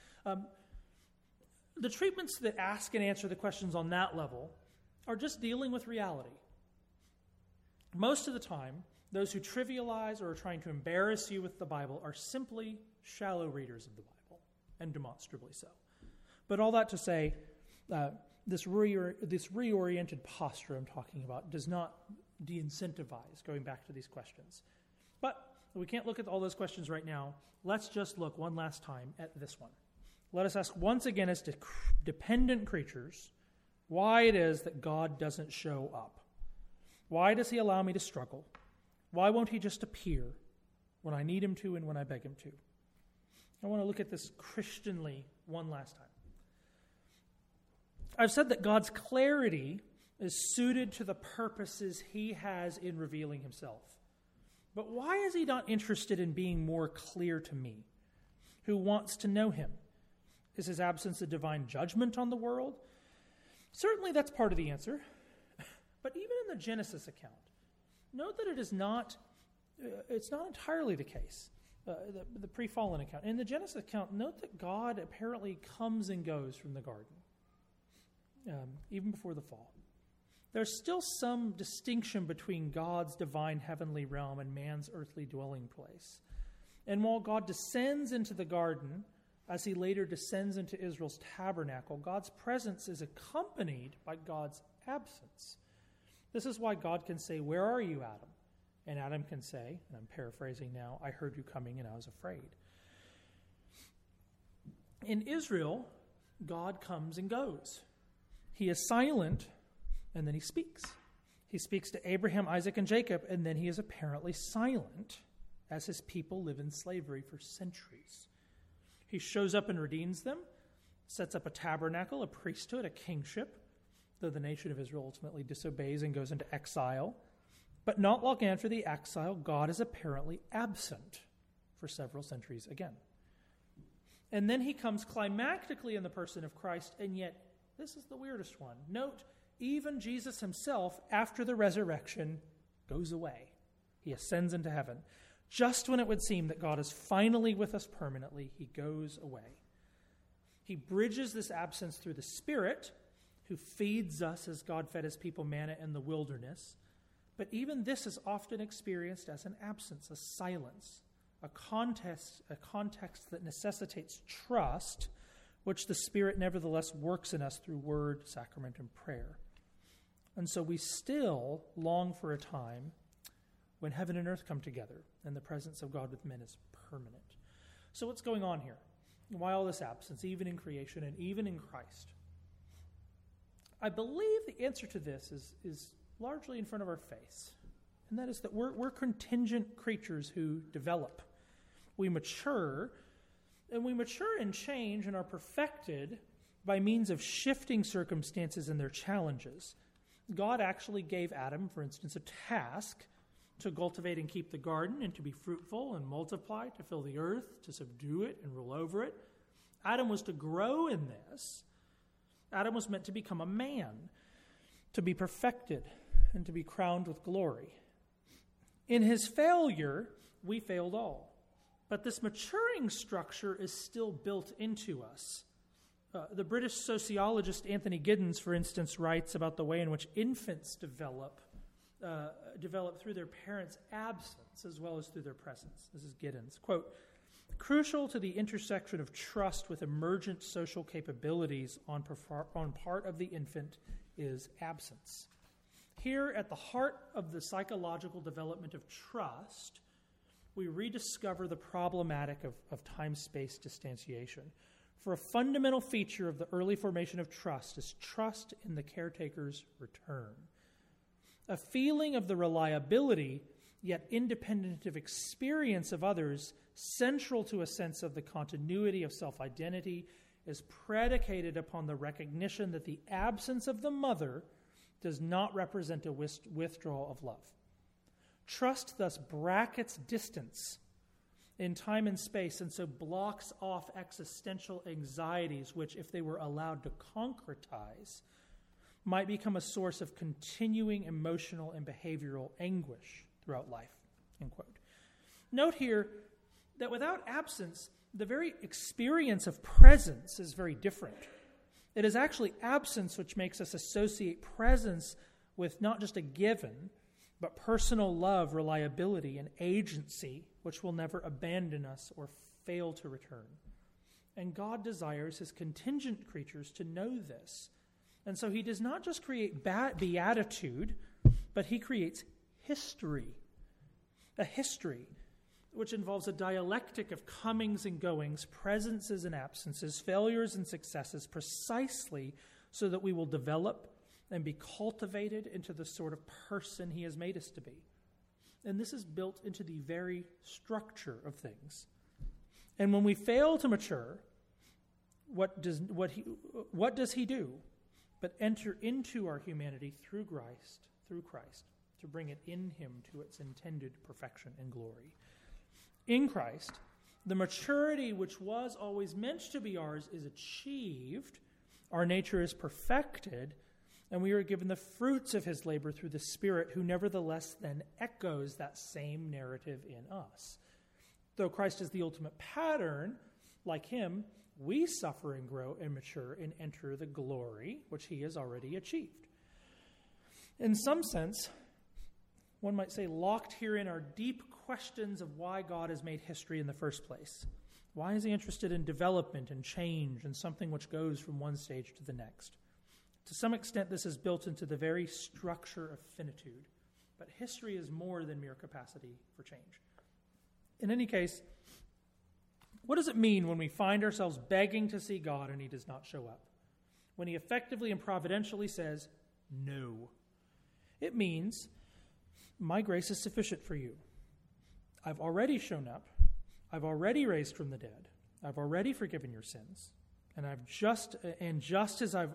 The treatments that ask and answer the questions on that level are just dealing with reality. Most of the time, Those who trivialize or are trying to embarrass you with the Bible are simply shallow readers of the Bible, and demonstrably so. But all that to say, this reoriented posture I'm talking about does not de-incentivize going back to these questions. But we can't look at all those questions right now. Let's just look one last time at this one. Let us ask once again as dependent creatures why it is that God doesn't show up. Why does he allow me to struggle? Why won't he just appear when I need him to and when I beg him to? I want to look at this Christianly one last time. I've said that God's clarity is suited to the purposes he has in revealing himself. But why is he not interested in being more clear to me, who wants to know him? Is his absence a divine judgment on the world? Certainly that's part of the answer. But even in the Genesis account, note that it's not entirely the case, the pre-fallen account. In the Genesis account, note that God apparently comes and goes from the garden, even before the fall. There's still some distinction between God's divine heavenly realm and man's earthly dwelling place. And while God descends into the garden, as he later descends into Israel's tabernacle, God's presence is accompanied by God's absence. This is why God can say, "Where are you, Adam?" And Adam can say, and I'm paraphrasing now, "I heard you coming and I was afraid." In Israel, God comes and goes. He is silent, and then he speaks. He speaks to Abraham, Isaac, and Jacob, and then he is apparently silent as his people live in slavery for centuries. He shows up and redeems them, sets up a tabernacle, a priesthood, a kingship, though the nation of Israel ultimately disobeys and goes into exile. But not long after the exile, God is apparently absent for several centuries again. And then he comes climactically in the person of Christ, and yet this is the weirdest one. Note, even Jesus himself, after the resurrection, goes away. He ascends into heaven. Just when it would seem that God is finally with us permanently, he goes away. He bridges this absence through the Spirit, who feeds us as God fed his people manna in the wilderness. But even this is often experienced as an absence, a silence, a context that necessitates trust, which the Spirit nevertheless works in us through word, sacrament, and prayer. And so we still long for a time when heaven and earth come together and the presence of God with men is permanent. So what's going on here? Why all this absence, even in creation and even in Christ? I believe the answer to this is largely in front of our face, and that is that we're contingent creatures who develop. We mature, and we mature and change and are perfected by means of shifting circumstances and their challenges. God actually gave Adam, for instance, a task to cultivate and keep the garden and to be fruitful and multiply, to fill the earth, to subdue it and rule over it. Adam was to grow in this. Adam was meant to become a man, to be perfected and to be crowned with glory. In his failure, we failed all. But this maturing structure is still built into us. The British sociologist Anthony Giddens, for instance, writes about the way in which infants develop through their parents' absence as well as through their presence. This is Giddens. Quote, "Crucial to the intersection of trust with emergent social capabilities on part of the infant is absence. Here, at the heart of the psychological development of trust, we rediscover the problematic of time-space distanciation. For a fundamental feature of the early formation of trust is trust in the caretaker's return. A feeling of the reliability, yet independent of experience of others, central to a sense of the continuity of self-identity, is predicated upon the recognition that the absence of the mother does not represent a withdrawal of love. Trust thus brackets distance in time and space, and so blocks off existential anxieties which, if they were allowed to concretize, might become a source of continuing emotional and behavioral anguish throughout life." End quote. Note here that without absence, the very experience of presence is very different. It is actually absence which makes us associate presence with not just a given, but personal love, reliability, and agency, which will never abandon us or fail to return. And God desires his contingent creatures to know this. And so he does not just create beatitude, but he creates history. A history which involves a dialectic of comings and goings, presences and absences, failures and successes, precisely so that we will develop and be cultivated into the sort of person he has made us to be. And this is built into the very structure of things. And when we fail to mature, what does he do but enter into our humanity through Christ, to bring it in him to its intended perfection and glory. In Christ, the maturity which was always meant to be ours is achieved, our nature is perfected, and we are given the fruits of his labor through the Spirit, who nevertheless then echoes that same narrative in us. Though Christ is the ultimate pattern, like him, we suffer and grow and mature and enter the glory which he has already achieved. In some sense, one might say locked herein are deep questions of why God has made history in the first place. Why is he interested in development and change and something which goes from one stage to the next? To some extent, this is built into the very structure of finitude, but history is more than mere capacity for change. In any case, what does it mean when we find ourselves begging to see God and he does not show up? When he effectively and providentially says, no. It means, my grace is sufficient for you. I've already shown up. I've already raised from the dead. I've already forgiven your sins. And just as I've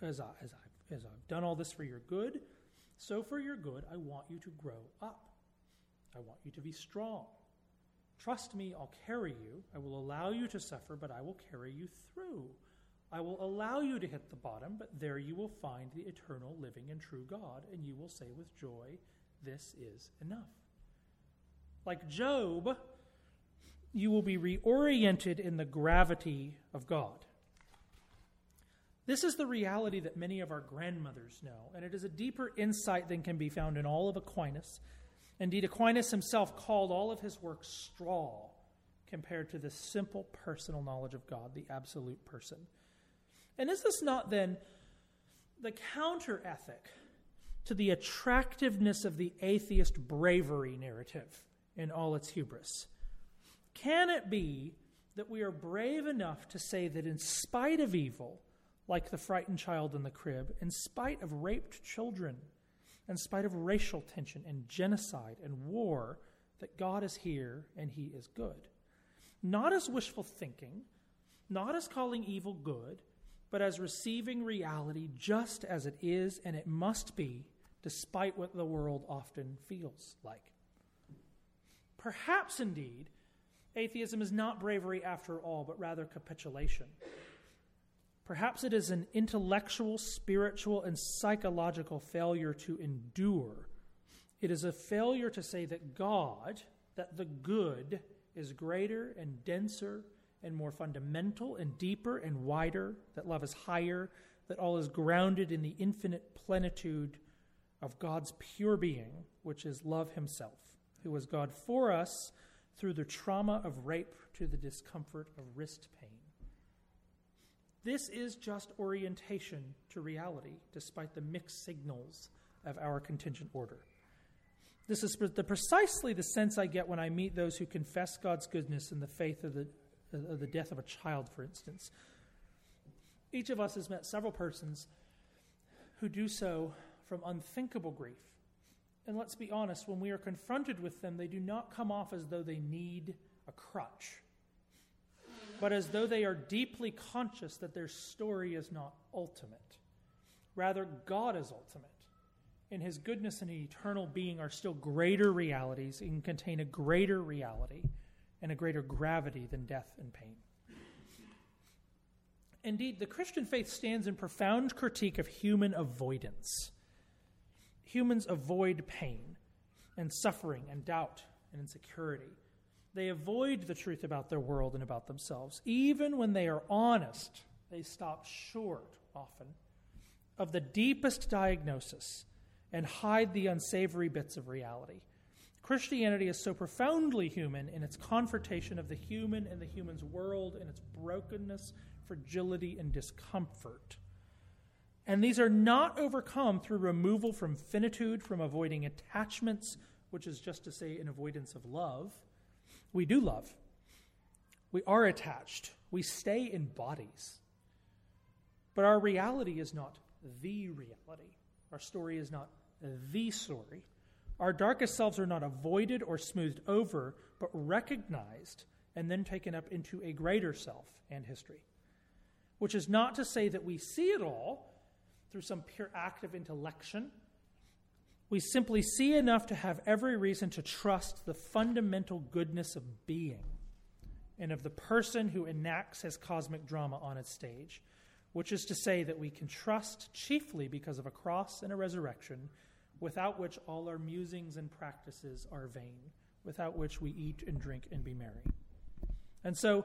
done all this for your good, so for your good, I want you to grow up. I want you to be strong. Trust me, I'll carry you. I will allow you to suffer, but I will carry you through. I will allow you to hit the bottom, but there you will find the eternal, living, and true God, and you will say with joy, this is enough. Like Job, you will be reoriented in the gravity of God. This is the reality that many of our grandmothers know, and it is a deeper insight than can be found in all of Aquinas. Indeed, Aquinas himself called all of his work straw compared to the simple personal knowledge of God, the absolute person. And is this not then the counter-ethic to the attractiveness of the atheist bravery narrative in all its hubris? Can it be that we are brave enough to say that in spite of evil, like the frightened child in the crib, in spite of raped children, in spite of racial tension and genocide and war, that God is here and he is good? Not as wishful thinking, not as calling evil good, but as receiving reality just as it is and it must be, despite what the world often feels like. Perhaps, indeed, atheism is not bravery after all, but rather capitulation. Perhaps it is an intellectual, spiritual, and psychological failure to endure. It is a failure to say that God, that the good, is greater and denser and more fundamental and deeper and wider, that love is higher, that all is grounded in the infinite plenitude of God's pure being, which is love himself, who was God for us through the trauma of rape to the discomfort of wrist pain. This is just orientation to reality, despite the mixed signals of our contingent order. This is precisely the sense I get when I meet those who confess God's goodness in the faith of the death of a child, for instance. Each of us has met several persons who do so from unthinkable grief. And let's be honest, when we are confronted with them, they do not come off as though they need a crutch, but as though they are deeply conscious that their story is not ultimate. Rather, God is ultimate. And his goodness and eternal being are still greater realities and contain a greater reality and a greater gravity than death and pain. Indeed, the Christian faith stands in profound critique of human avoidance. Humans avoid pain and suffering and doubt and insecurity. They avoid the truth about their world and about themselves. Even when they are honest, they stop short, often, of the deepest diagnosis and hide the unsavory bits of reality. Christianity is so profoundly human in its confrontation of the human and the human's world and its brokenness, fragility, and discomfort. And these are not overcome through removal from finitude, from avoiding attachments, which is just to say an avoidance of love. We do love. We are attached. We stay in bodies. But our reality is not the reality. Our story is not the story. Our darkest selves are not avoided or smoothed over, but recognized and then taken up into a greater self and history. Which is not to say that we see it all through some pure act of intellection. We simply see enough to have every reason to trust the fundamental goodness of being and of the person who enacts his cosmic drama on its stage, which is to say that we can trust chiefly because of a cross and a resurrection, without which all our musings and practices are vain, without which we eat and drink and be merry. And so,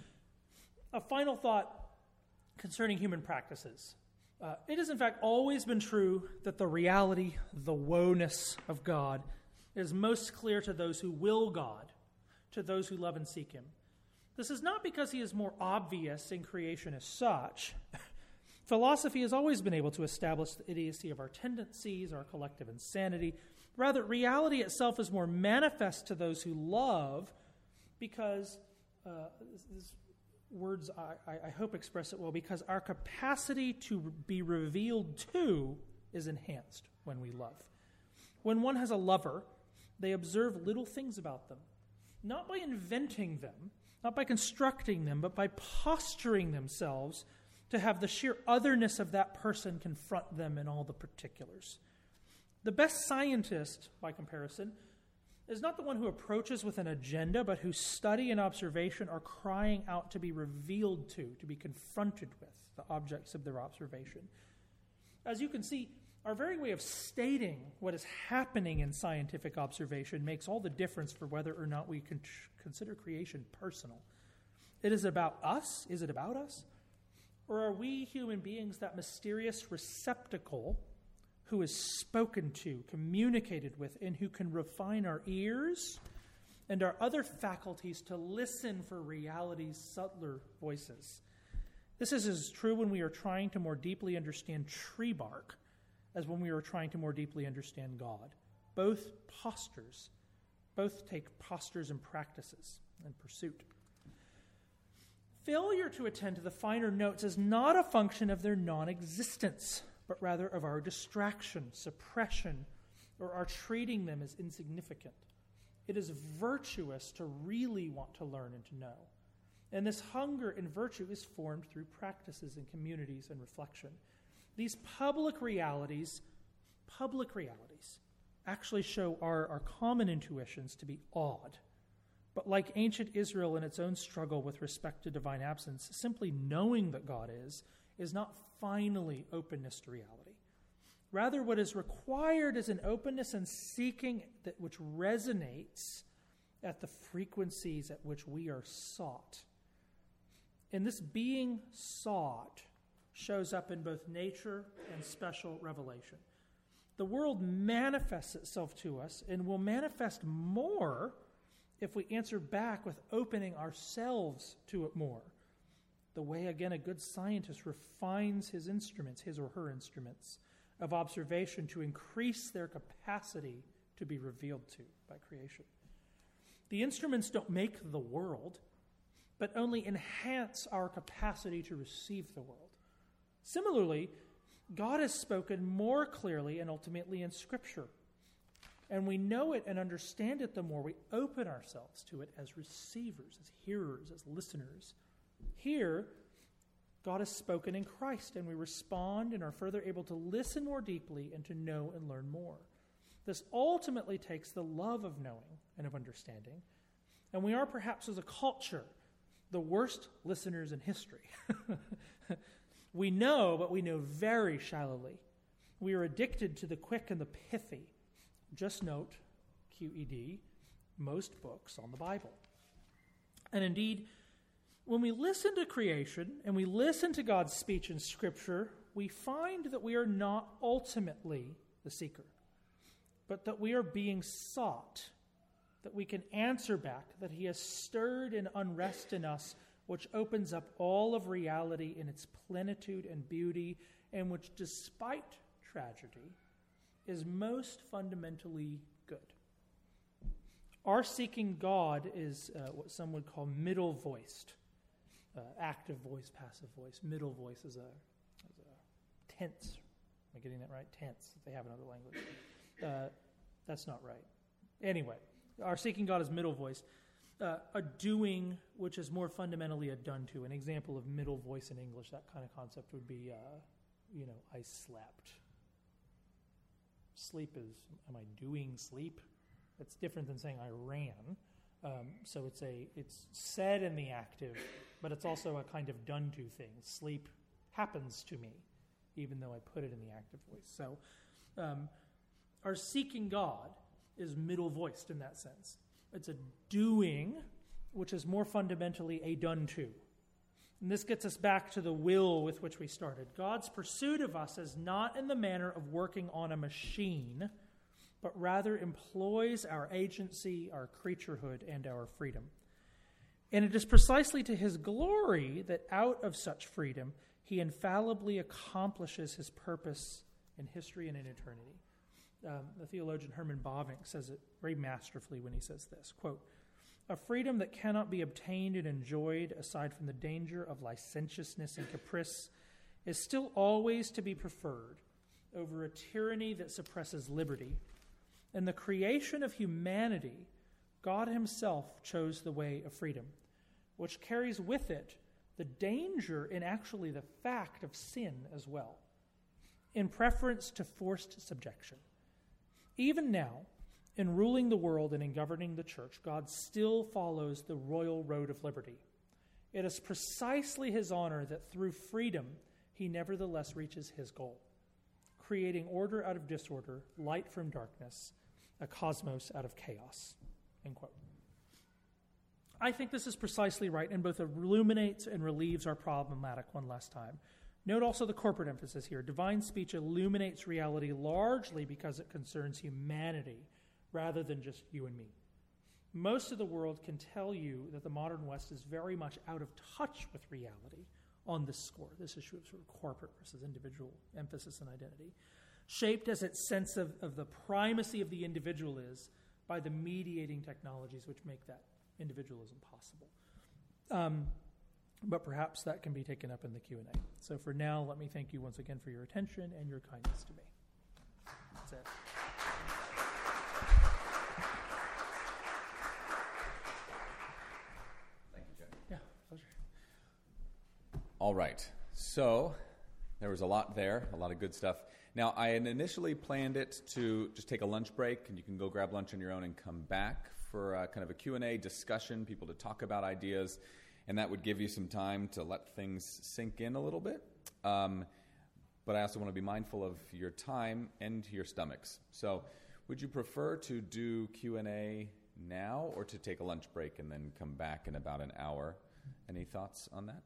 a final thought concerning human practices. It has in fact always been true that the reality, the woe-ness of God is most clear to those who will God, to those who love and seek him. This is not because he is more obvious in creation as such. Philosophy has always been able to establish the idiocy of our tendencies, our collective insanity. Rather, reality itself is more manifest to those who love because, these words I hope express it well, because our capacity to be revealed to is enhanced when we love. When one has a lover, they observe little things about them, not by inventing them, not by constructing them, but by posturing themselves to have the sheer otherness of that person confront them in all the particulars. The best scientist, by comparison, is not the one who approaches with an agenda, but whose study and observation are crying out to be revealed to be confronted with the objects of their observation. As you can see, our very way of stating what is happening in scientific observation makes all the difference for whether or not we can consider creation personal. It is about us. Is it about us? Or are we human beings that mysterious receptacle who is spoken to, communicated with, and who can refine our ears and our other faculties to listen for reality's subtler voices? This is as true when we are trying to more deeply understand tree bark as when we are trying to more deeply understand God. Both take postures and practices and pursuit. Failure to attend to the finer notes is not a function of their non-existence, but rather of our distraction, suppression, or our treating them as insignificant. It is virtuous to really want to learn and to know. And this hunger and virtue is formed through practices and communities and reflection. These public realities actually show our common intuitions to be odd. But like ancient Israel in its own struggle with respect to divine absence, simply knowing that God is not finally openness to reality. Rather, what is required is an openness and seeking that which resonates at the frequencies at which we are sought. And this being sought shows up in both nature and special revelation. The world manifests itself to us and will manifest more if we answer back with opening ourselves to it more. The way, again, a good scientist refines his or her instruments of observation to increase their capacity to be revealed to by creation. The instruments don't make the world, but only enhance our capacity to receive the world. Similarly, God has spoken more clearly and ultimately in Scripture. And we know it and understand it the more we open ourselves to it as receivers, as hearers, as listeners. Here, God has spoken in Christ, and we respond and are further able to listen more deeply and to know and learn more. This ultimately takes the love of knowing and of understanding, and we are perhaps as a culture the worst listeners in history. We know, but we know very shallowly. We are addicted to the quick and the pithy. Just note, QED, most books on the Bible. And indeed, when we listen to creation and we listen to God's speech in Scripture, we find that we are not ultimately the seeker, but that we are being sought, that we can answer back, that he has stirred an unrest in us which opens up all of reality in its plenitude and beauty, and which, despite tragedy, is most fundamentally good. Our seeking God is what some would call middle-voiced. Active voice, passive voice. Middle voice is a tense. Am I getting that right? Tense, if they have another language. That's not right. Anyway, our seeking God is middle voice. A doing, which is more fundamentally a done to. An example of middle voice in English, that kind of concept would be, I slept. Sleep is, am I doing sleep? It's different than saying I ran. So it's said in the active, but it's also a kind of done to thing. Sleep happens to me, even though I put it in the active voice. So our seeking God is middle voiced in that sense. It's a doing, which is more fundamentally a done to. And this gets us back to the will with which we started. God's pursuit of us is not in the manner of working on a machine, but rather employs our agency, our creaturehood, and our freedom. And it is precisely to his glory that out of such freedom, he infallibly accomplishes his purpose in history and in eternity. The theologian Herman Bavinck says it very masterfully when he says this, quote, "A freedom that cannot be obtained and enjoyed aside from the danger of licentiousness and caprice is still always to be preferred over a tyranny that suppresses liberty. In the creation of humanity, God himself chose the way of freedom, which carries with it the danger and actually the fact of sin as well, in preference to forced subjection. Even now, in ruling the world and in governing the church, God still follows the royal road of liberty. It is precisely his honor that through freedom, he nevertheless reaches his goal, creating order out of disorder, light from darkness, a cosmos out of chaos." End quote. I think this is precisely right and both illuminates and relieves our problematic one last time. Note also the corporate emphasis here. Divine speech illuminates reality largely because it concerns humanity rather than just you and me. Most of the world can tell you that the modern West is very much out of touch with reality on this score, this issue of sort of corporate versus individual emphasis and identity, shaped as its sense of the primacy of the individual is by the mediating technologies which make that individualism possible. But perhaps that can be taken up in the Q&A. So for now, let me thank you once again for your attention and your kindness to me. That's it. Thank you, Jeff. Yeah, pleasure. All right. So there was a lot there, a lot of good stuff. Now, I had initially planned it to just take a lunch break, and you can go grab lunch on your own and come back for kind of a Q&A discussion, people to talk about ideas, and that would give you some time to let things sink in a little bit. But I also want to be mindful of your time and your stomachs. So would you prefer to do Q&A now or to take a lunch break and then come back in about an hour? Any thoughts on that?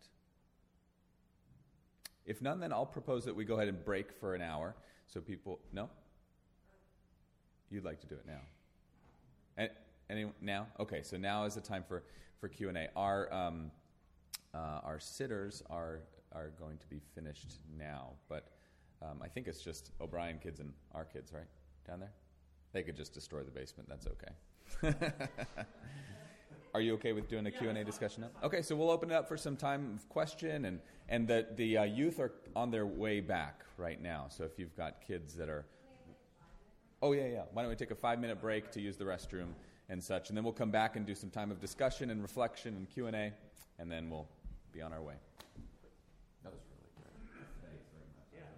If none, then I'll propose that we go ahead and break for an hour so people... No? You'd like to do it now? Anyone now? Okay, so now is the time for Q&A. Our sitters are going to be finished now, but I think it's just O'Brien kids and our kids, right? Down there? They could just destroy the basement. That's okay. Are you okay with doing a Q&A discussion now? Okay, so we'll open it up for some time of question, and the youth are on their way back right now. So if you've got kids that are... Oh, yeah. Why don't we take a 5-minute break to use the restroom and such, and then we'll come back and do some time of discussion and reflection and Q&A, and then we'll be on our way. That was really good. Thanks very much. Yeah,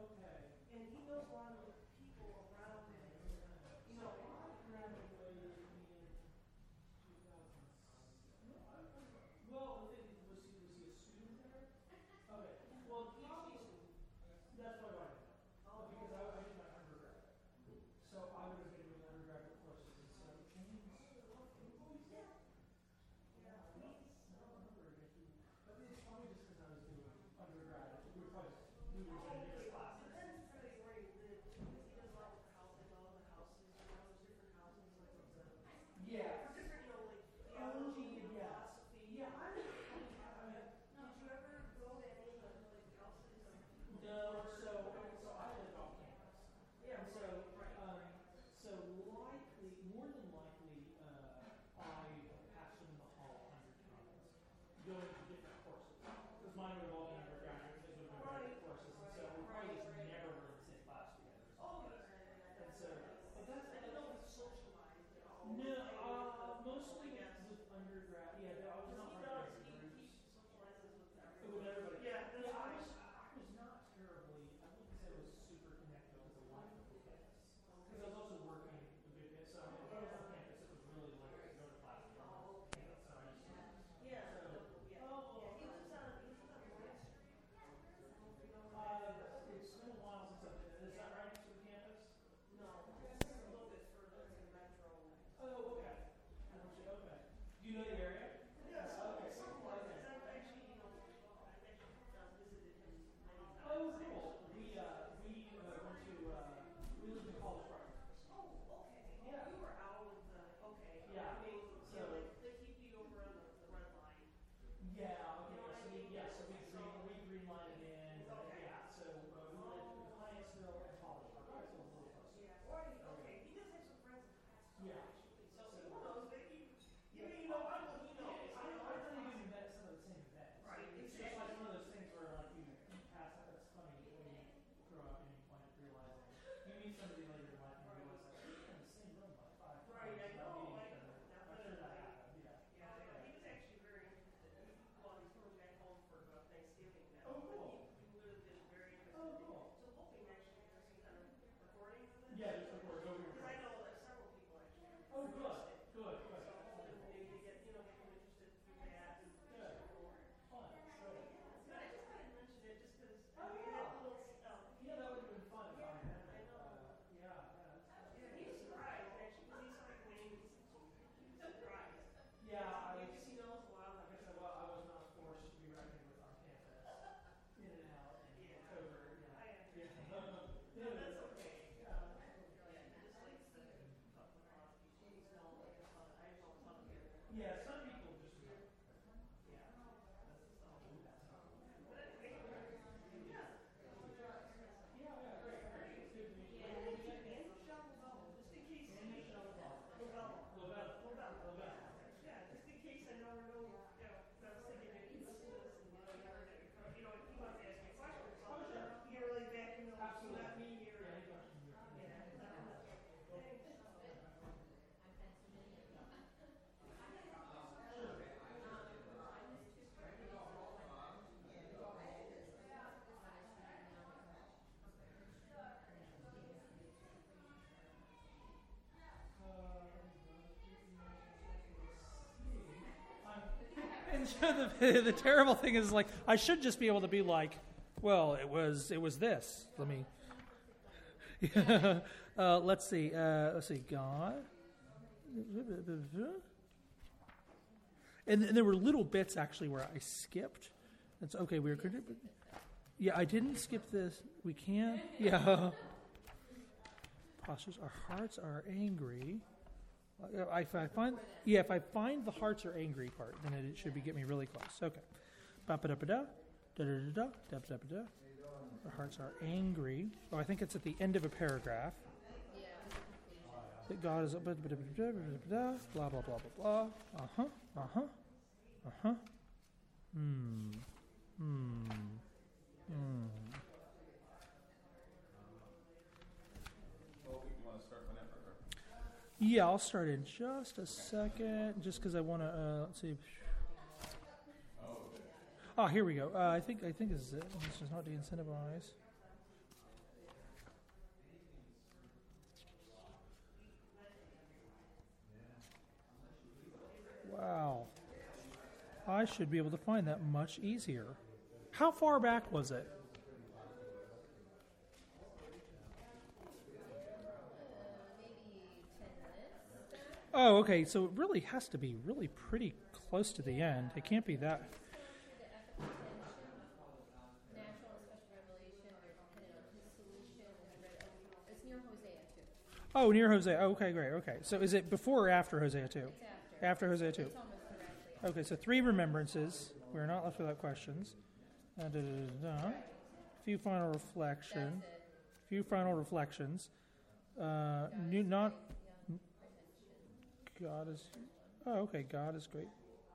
Okay. And he knows a lot of the people around him. You know, I graduated in 2000. Well, the thing is, was he a student there? Okay. Well, that's what I did. Because I did my undergrad. So I would have been doing undergraduate courses instead of James. But it's probably just because I was doing undergrad. We were in different classes. Yeah. For different, theology and philosophy. Yeah, did you ever go to any of the houses? No, so I lived off campus. Yeah. And so likely, more than likely, I passed them in the hall 100 times, going to different courses. Because mine would have all been undergraduate, because they would have been different courses, and so we probably just never were in the same class together. Oh, and so, but that's, I don't know if it's socialized at all. No, mostly with undergrad. Yeah, I was not like groups. With everybody. Yeah, I was not terribly, I wouldn't say I was super connected to the life of the campus. Because I was also working a good bit, so if I was on campus, it was really like to go to class and go to campus. So I used to. Yeah. So, he lives on Lloyd Street. It's been a while since I've been. Is that right next to the campus? No, it's a little bit further in Metro. Oh, okay. Okay. Do you know the area? Yes. Okay. Oh, cool. We went to we lived in College Park. Oh, okay. Yeah. You were out with the Yeah. So they keep you over on the red line. Yeah. Okay. So we green lined it in. Okay. Yeah. So we went to Hyattsville and College Park. Hyattsville was a little closer. Yeah. Okay. He does have some friends in Hyattsville. Yeah. So who knows? Maybe. Yeah. You know, I don't know. I think we met some of the same events. Right. It's just like one of those things where like you pass. That's funny when you grow up and you point at realizing you meet somebody later in life and you realize like we're in the same room like 5 times. Right. I know. I'm sure that happened. Yeah. Yeah. He was actually very interested. He's coming back home for Thanksgiving now. Oh, cool. He would have been very interested. Oh, cool. So hoping actually there's some kind of recording of this. Yeah, just recording. Because I know that several people actually. Oh, good. Good. So maybe they get them interested through that. Good. Fun. Good. I just thought I'd mention it just because that little yeah, that would have been fun. Yeah, I know. Yeah, he was surprised actually because he's like Wayne. He's surprised. Yeah, because he knows a lot. Like I said, well, I was not forced to be reckoned with on campus, in and out, and covert. Yeah. No, that's okay. Yeah. Just like the couple of he's known like a ton. I know a ton of people. Yeah, some people just know. Yeah. And so the terrible thing is, like, I should just be able to be like, well, it was this. Let me. Let's see. God. And there were little bits actually where I skipped. It's okay. We were. Yeah, I didn't skip this. We can't. Yeah. Postures. Our hearts are angry. If I find the hearts are angry part, then it should get me really close. Okay. Ba-ba-da-ba-da, da-da-da-da, da-ba-da-ba-da. Our hearts are angry. Oh, I think it's at the end of a paragraph. Yeah. That God is blah blah blah blah blah. Yeah, I'll start in just a second, just because I want to, let's see. Oh, here we go. I think this is it. This is not de-incentivize. Wow. I should be able to find that much easier. How far back was it? Maybe 10 minutes. Oh, okay. So it really has to be really pretty close to the end. It can't be that. Natural and special revelation are dependent on his solution. It's near Hosea 2. Oh, near Hosea. Oh, okay, great. Okay. So is it before or after Hosea 2? It's after. After Hosea 2. It's almost directly. Okay, so 3 remembrances. We're not left without questions. Few final reflections. That's it. Few final reflections. New, not God is. Oh, okay. God is great.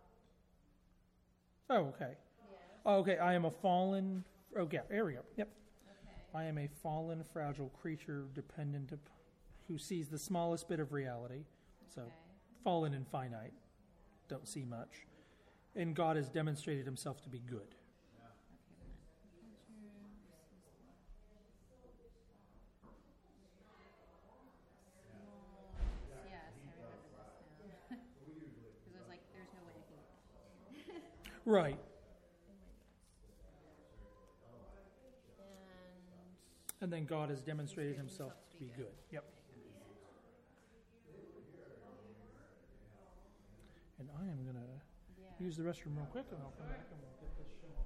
Oh, okay. Yeah. Oh, okay. I am a fallen. Oh, yeah. There we go. Yep. Okay. I am a fallen, fragile creature, dependent who sees the smallest bit of reality. So, Okay. fallen and finite. Don't see much. And God has demonstrated himself to be good. Yes, I remember this now. Because I was like, there's no way I can. Right. And And then God has demonstrated himself to be good. Yep. And I am going to yeah. use the restroom real quick, and I'll come back and we'll get this shown.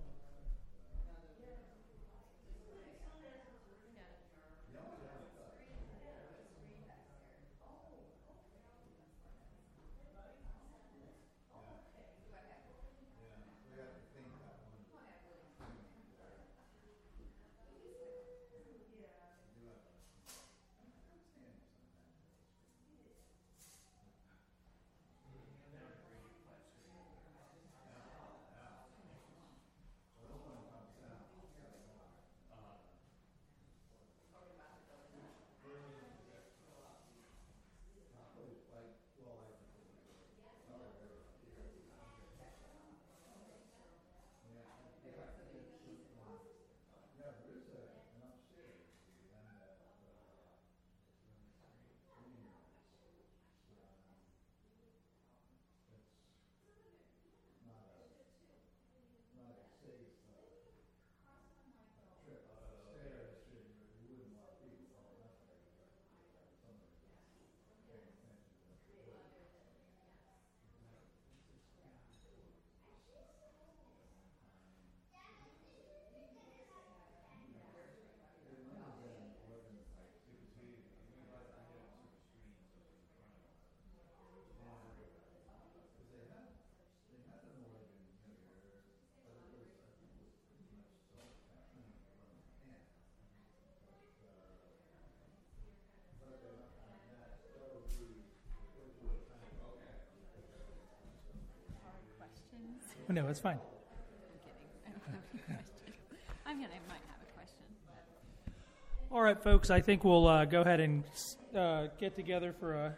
Questions? Oh, no, it's fine. I'm kidding. I don't have any questions. I mean, I might have a question. All right, folks, I think we'll go ahead and get together for a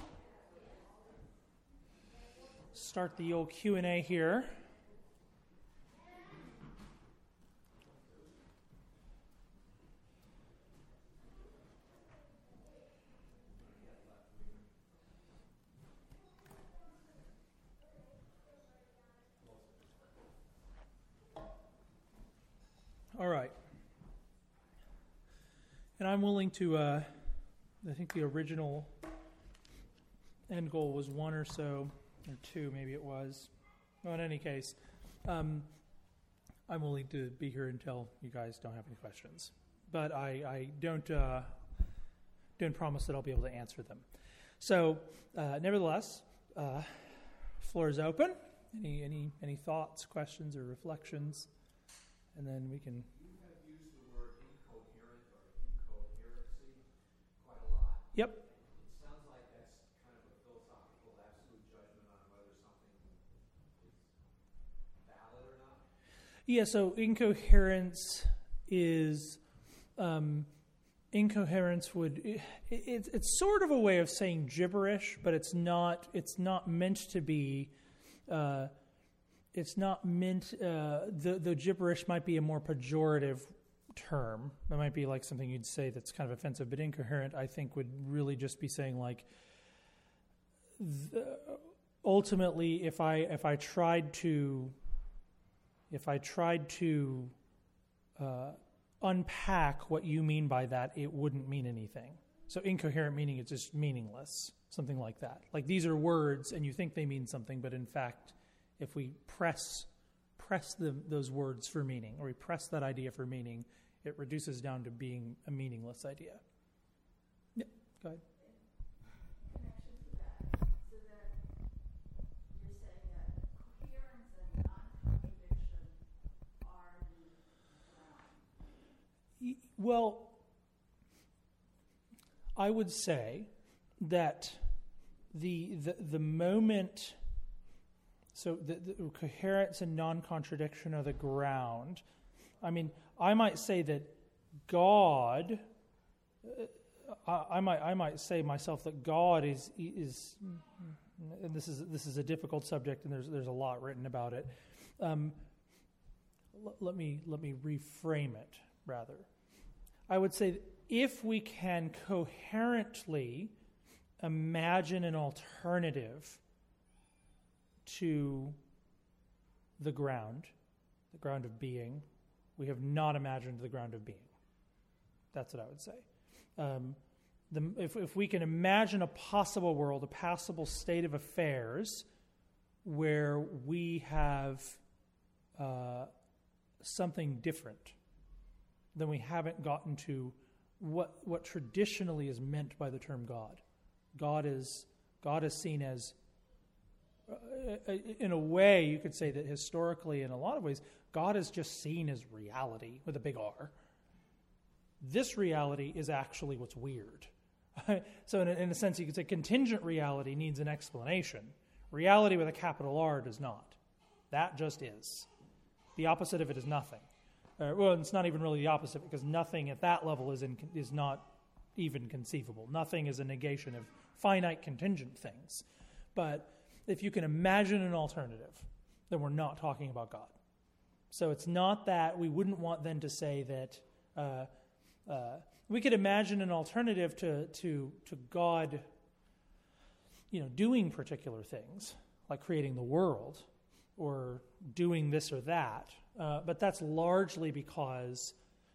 start the old Q&A here. All right. And I'm willing to, I think the original end goal was 1 or so, or 2 maybe it was. Well, in any case, I'm willing to be here until you guys don't have any questions. But I don't promise that I'll be able to answer them. So, nevertheless, floor is open. Any thoughts, questions, or reflections? And then we can. You have used the word incoherent or incoherency quite a lot. Yep. It sounds like that's kind of a philosophical absolute judgment on whether something is valid or not. Yeah, so incoherence is incoherence would it's sort of a way of saying gibberish, but it's not meant to be. It's not meant. The gibberish might be a more pejorative term. It might be like something you'd say that's kind of offensive. But incoherent, I think, would really just be saying like ultimately, if I tried to unpack what you mean by that, it wouldn't mean anything. So incoherent meaning is just meaningless, something like that. Like these are words, and you think they mean something, but in fact, if we press those words for meaning, or we press that idea for meaning, it reduces down to being a meaningless idea. Yeah, go ahead. Connection to that, so that you're saying that coherence and non-contradiction are the ground. Well, I would say that the moment, so the coherence and non-contradiction are the ground. I mean, I might say that God, I might say myself that God is, and this is a difficult subject, and there's a lot written about it. Let me reframe it rather. I would say that if we can coherently imagine an alternative to the ground of being, we have not imagined the ground of being. That's what I would say. If we can imagine a possible world, a possible state of affairs where we have something different, then we haven't gotten to what traditionally is meant by the term God. God is seen as, in a way, you could say that historically, in a lot of ways, God is just seen as reality with a big R. This reality is actually what's weird. So in a sense, you could say contingent reality needs an explanation. Reality with a capital R does not. That just is. The opposite of it is nothing. Well, it's not even really the opposite, because nothing at that level is not even conceivable. Nothing is a negation of finite contingent things. But if you can imagine an alternative, then we're not talking about God. So it's not that we wouldn't want then to say that we could imagine an alternative to God, doing particular things, like creating the world or doing this or that. But that's largely because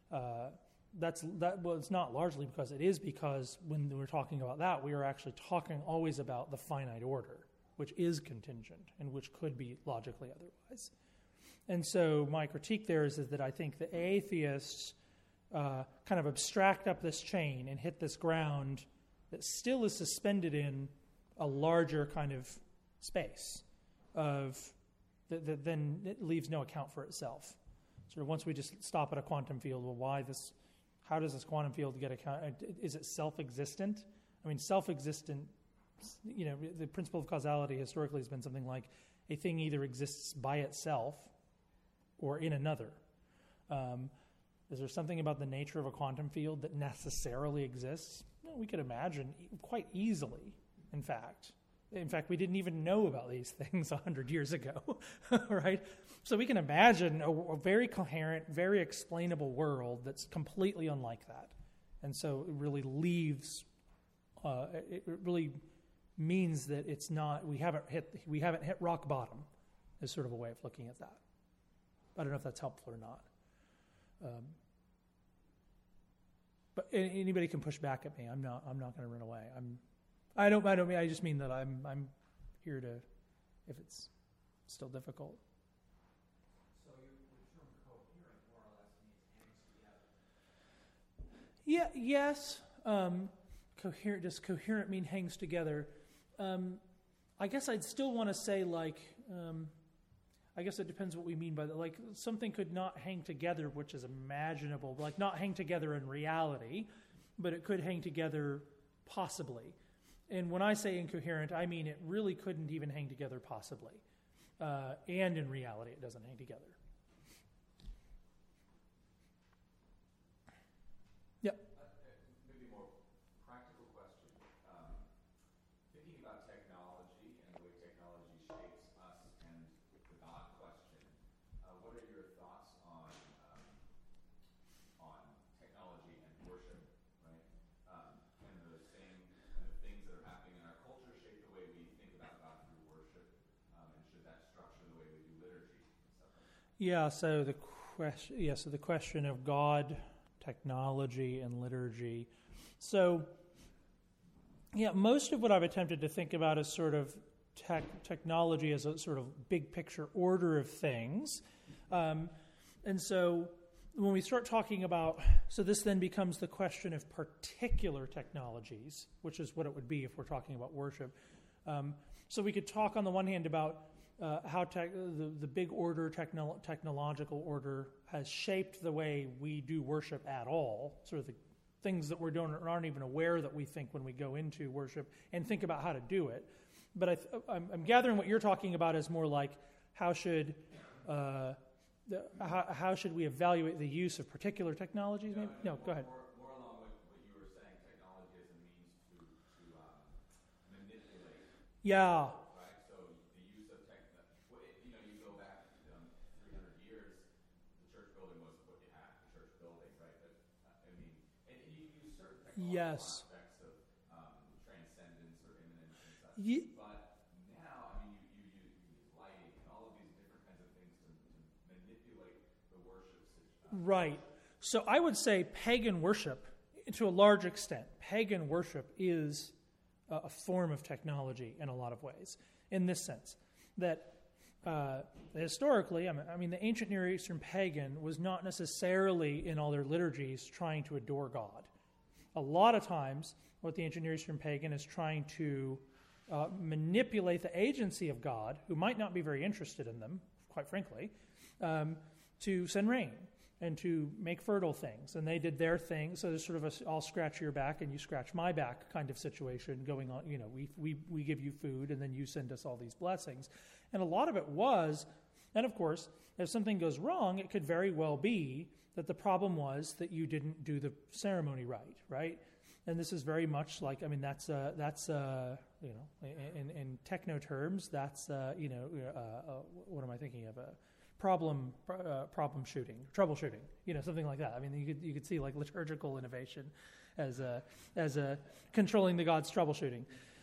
it's not largely because it is because when we're talking about that, we are actually talking always about the finite order, which is contingent and which could be logically otherwise. And so my critique there is that I think the atheists kind of abstract up this chain and hit this ground that still is suspended in a larger kind of space of that then it leaves no account for itself. Sort of once we just stop at a quantum field, well, how does this quantum field get account? Is it self-existent? I mean, self-existent, the principle of causality historically has been something like a thing either exists by itself or in another. Is there something about the nature of a quantum field that necessarily exists? Well, we could imagine quite easily, in fact. In fact, we didn't even know about these things 100 years ago, right? So we can imagine a very coherent, very explainable world that's completely unlike that. And so it really leaves, it really means that it's not, we haven't hit rock bottom, is sort of a way of looking at that. I don't know if that's helpful or not. But anybody can push back at me. I'm not going to run away. I don't mean, I just mean that I'm here to, if it's still difficult. So the term coherent more or less means hangs together. Yeah, yes. Coherent, does coherent mean hangs together? I guess I'd still want to say I guess it depends what we mean by that. Like something could not hang together, which is imaginable, like not hang together in reality, but it could hang together possibly. And when I say incoherent, I mean it really couldn't even hang together possibly. And in reality, it doesn't hang together. Yep. Maybe more practical question. Thinking about technology and the way technology shapes us and the God question, what are your thoughts on technology and worship, right? Can the same kind of things that are happening in our culture shape the way we think about God through worship? Yeah. So the question of God, technology, and liturgy. So, yeah, most of what I've attempted to think about is sort of technology as a sort of big picture order of things. And so when we start talking about, so this then becomes the question of particular technologies, which is what it would be if we're talking about worship. So we could talk on the one hand about how the big order, technological order, has shaped the way we do worship at all, sort of the things that we're doing aren't even aware that we think when we go into worship and think about how to do it. But I'm gathering what you're talking about is more like how should we evaluate the use of particular technologies? Maybe? No, go ahead. More along with what you were saying, technology as a means to manipulate. Yeah. Right? So the use of you go back 300 years, the church building was what you had, the church building, right? But, and you use certain technological aspects of transcendence or immanence and such. But now, you use lighting and all of these different kinds of things to manipulate the worship situation. Right. So I would say pagan worship, to a large extent, pagan worship is a form of technology in a lot of ways, in this sense, that historically, the ancient Near Eastern pagan was not necessarily in all their liturgies trying to adore God. A lot of times, what the ancient Near Eastern pagan is trying to manipulate the agency of God, who might not be very interested in them, quite frankly, to send rain and to make fertile things. And they did their thing, so there's sort of I'll scratch your back and you scratch my back kind of situation going on. We give you food and then you send us all these blessings. And a lot of it was, and of course, if something goes wrong, it could very well be that the problem was that you didn't do the ceremony right? And this is very much like, that's in techno terms, that's, what am I thinking of? Problem shooting, troubleshooting, something like that. You could see like liturgical innovation as controlling the God's troubleshooting.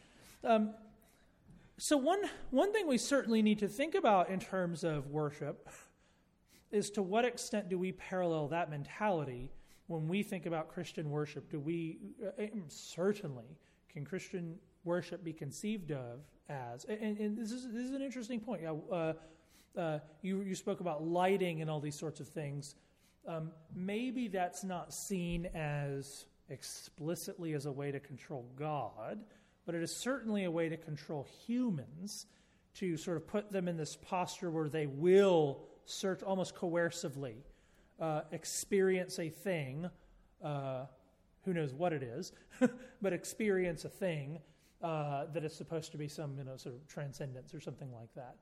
So one thing we certainly need to think about in terms of worship is to what extent do we parallel that mentality when we think about Christian worship? Do we certainly can Christian worship be conceived of as? And this is an interesting point. You spoke about lighting and all these sorts of things. Maybe that's not seen as explicitly as a way to control God, but it is certainly a way to control humans, to sort of put them in this posture where they will almost coercively experience a thing, who knows what it is, but experience a thing that is supposed to be some sort of transcendence or something like that.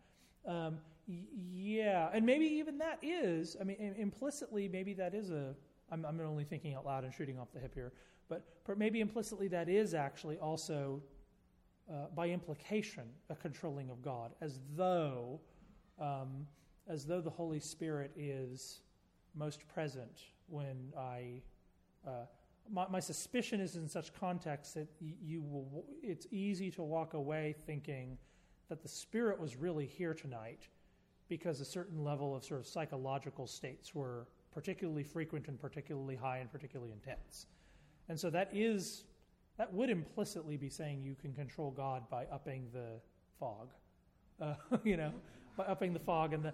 And maybe even that is, implicitly, maybe that is I'm only thinking out loud and shooting off the hip here, but maybe implicitly that is actually also, by implication, a controlling of God, as though the Holy Spirit is most present when my suspicion is in such context that it's easy to walk away thinking that the Spirit was really here tonight because a certain level of sort of psychological states were particularly frequent and particularly high and particularly intense. And so that would implicitly be saying you can control God by upping the fog, by upping the fog and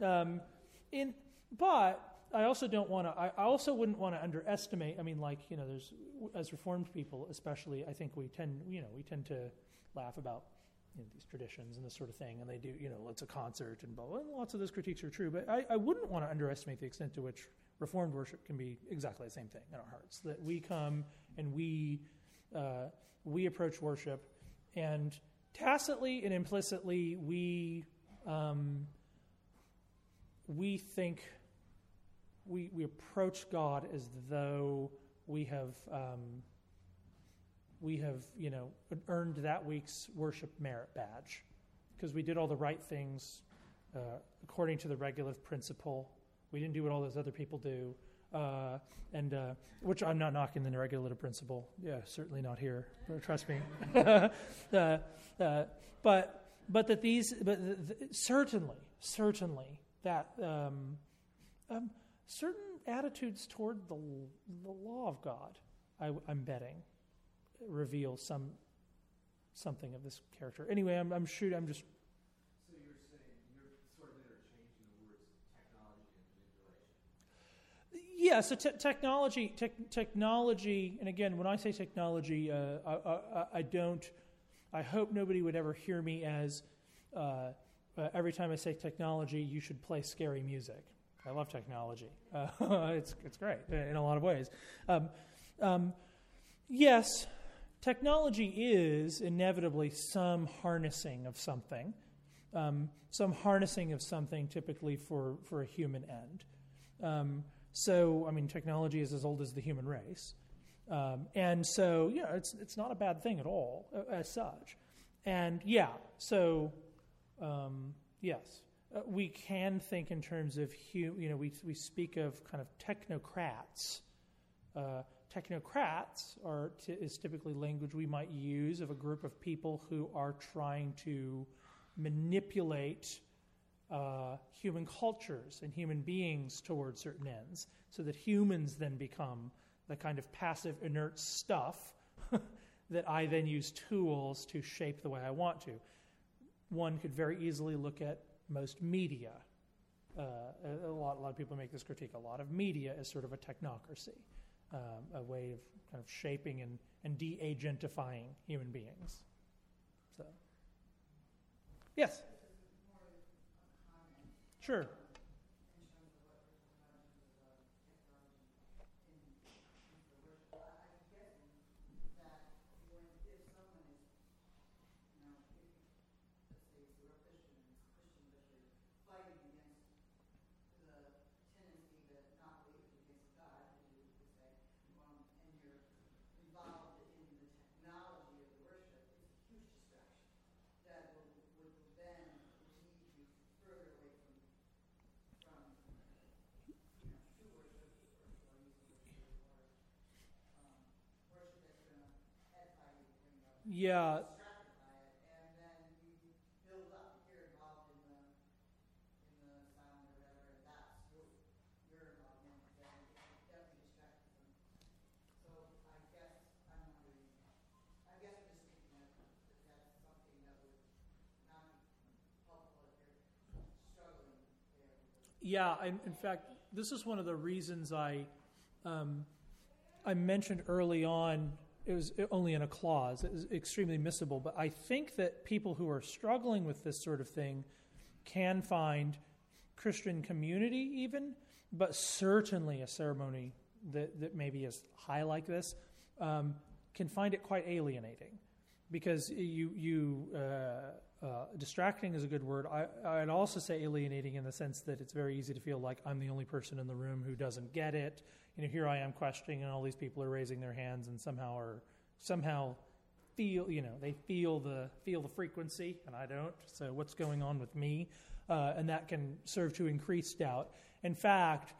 but I also don't want to. I also wouldn't want to underestimate. There's, as Reformed people, especially, I think we tend to laugh about these traditions and this sort of thing, and they do, it's a concert and blah, blah, and lots of those critiques are true. But I wouldn't want to underestimate the extent to which Reformed worship can be exactly the same thing in our hearts. That we come and we approach worship, and tacitly and implicitly we think. We approach God as though we have earned that week's worship merit badge because we did all the right things according to the regulative principle. We didn't do what all those other people do, and which I'm not knocking the regulative principle. Yeah, certainly not here. Trust me. But certainly. that certain attitudes toward the law of God, I'm betting, reveal something of this character. Anyway, I'm just. So you're saying you're sort of interchanging the words technology and manipulation. Yeah, so technology, and again, when I say technology, I hope nobody would ever hear me as every time I say technology, you should play scary music. I love technology. It's great in a lot of ways. Yes, technology is inevitably some harnessing of something, typically for a human end. So, I mean, technology is as old as the human race. And so, it's not a bad thing at all as such. And yes, we can think in terms of, we speak of kind of technocrats. Technocrats is typically language we might use of a group of people who are trying to manipulate human cultures and human beings towards certain ends, so that humans then become the kind of passive, inert stuff that I then use tools to shape the way I want to. One could very easily look at most media. A lot of people make this critique. A lot of media is sort of a technocracy, a way of kind of shaping and de-agentifying human beings. So, yes? Sure. Yeah. And then you build up. You're involved in the sound or whatever, and that's your involvement. Then it definitely distracts them. So I guess I'm just thinking that's something that would not be helpful if you're struggling there. Yeah, in fact, this is one of the reasons I mentioned early on. It was only in a clause. It was extremely missable. But I think that people who are struggling with this sort of thing can find Christian community even, but certainly a ceremony that maybe is high like this, can find it quite alienating. Because distracting is a good word. I'd also say alienating in the sense that it's very easy to feel like I'm the only person in the room who doesn't get it. Here I am questioning, and all these people are raising their hands, and somehow feel, they feel the frequency, and I don't. So what's going on with me? And that can serve to increase doubt. In fact,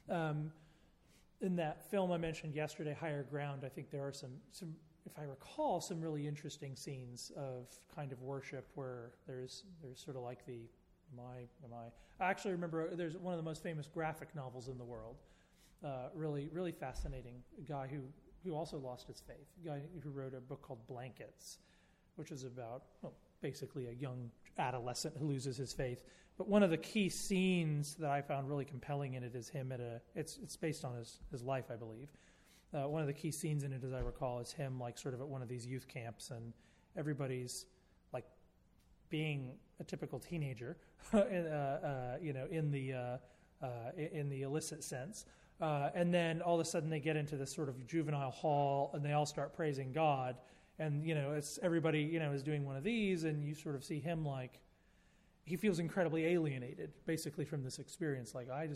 in that film I mentioned yesterday, Higher Ground, I think there are some, if I recall, some really interesting scenes of kind of worship where there's sort of like the, I actually remember there's one of the most famous graphic novels in the world. Really, really fascinating. A guy who also lost his faith. A guy who wrote a book called Blankets, which is about basically a young adolescent who loses his faith. But one of the key scenes that I found really compelling in it is him it's based on his life, I believe. One of the key scenes in it, as I recall, is him like sort of at one of these youth camps, and everybody's like being a typical teenager, in the illicit sense. And then all of a sudden they get into this sort of juvenile hall, and they all start praising God. And, it's everybody, is doing one of these, and you sort of see him like, he feels incredibly alienated, basically, from this experience. Like, I'm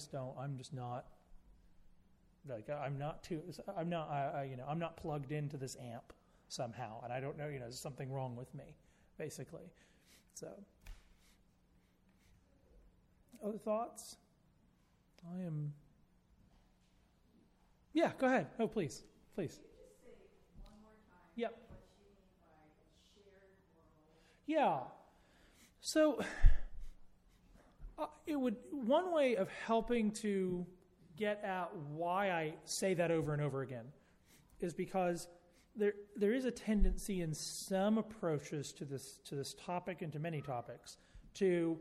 not plugged into this amp somehow, and I don't know, there's something wrong with me, basically. So, other thoughts? Yeah, go ahead. Oh, please. Just say one more time Yep. what you mean by shared world. Yeah. So One way of helping to get at why I say that over and over again is because there is a tendency in some approaches to this topic and to many topics to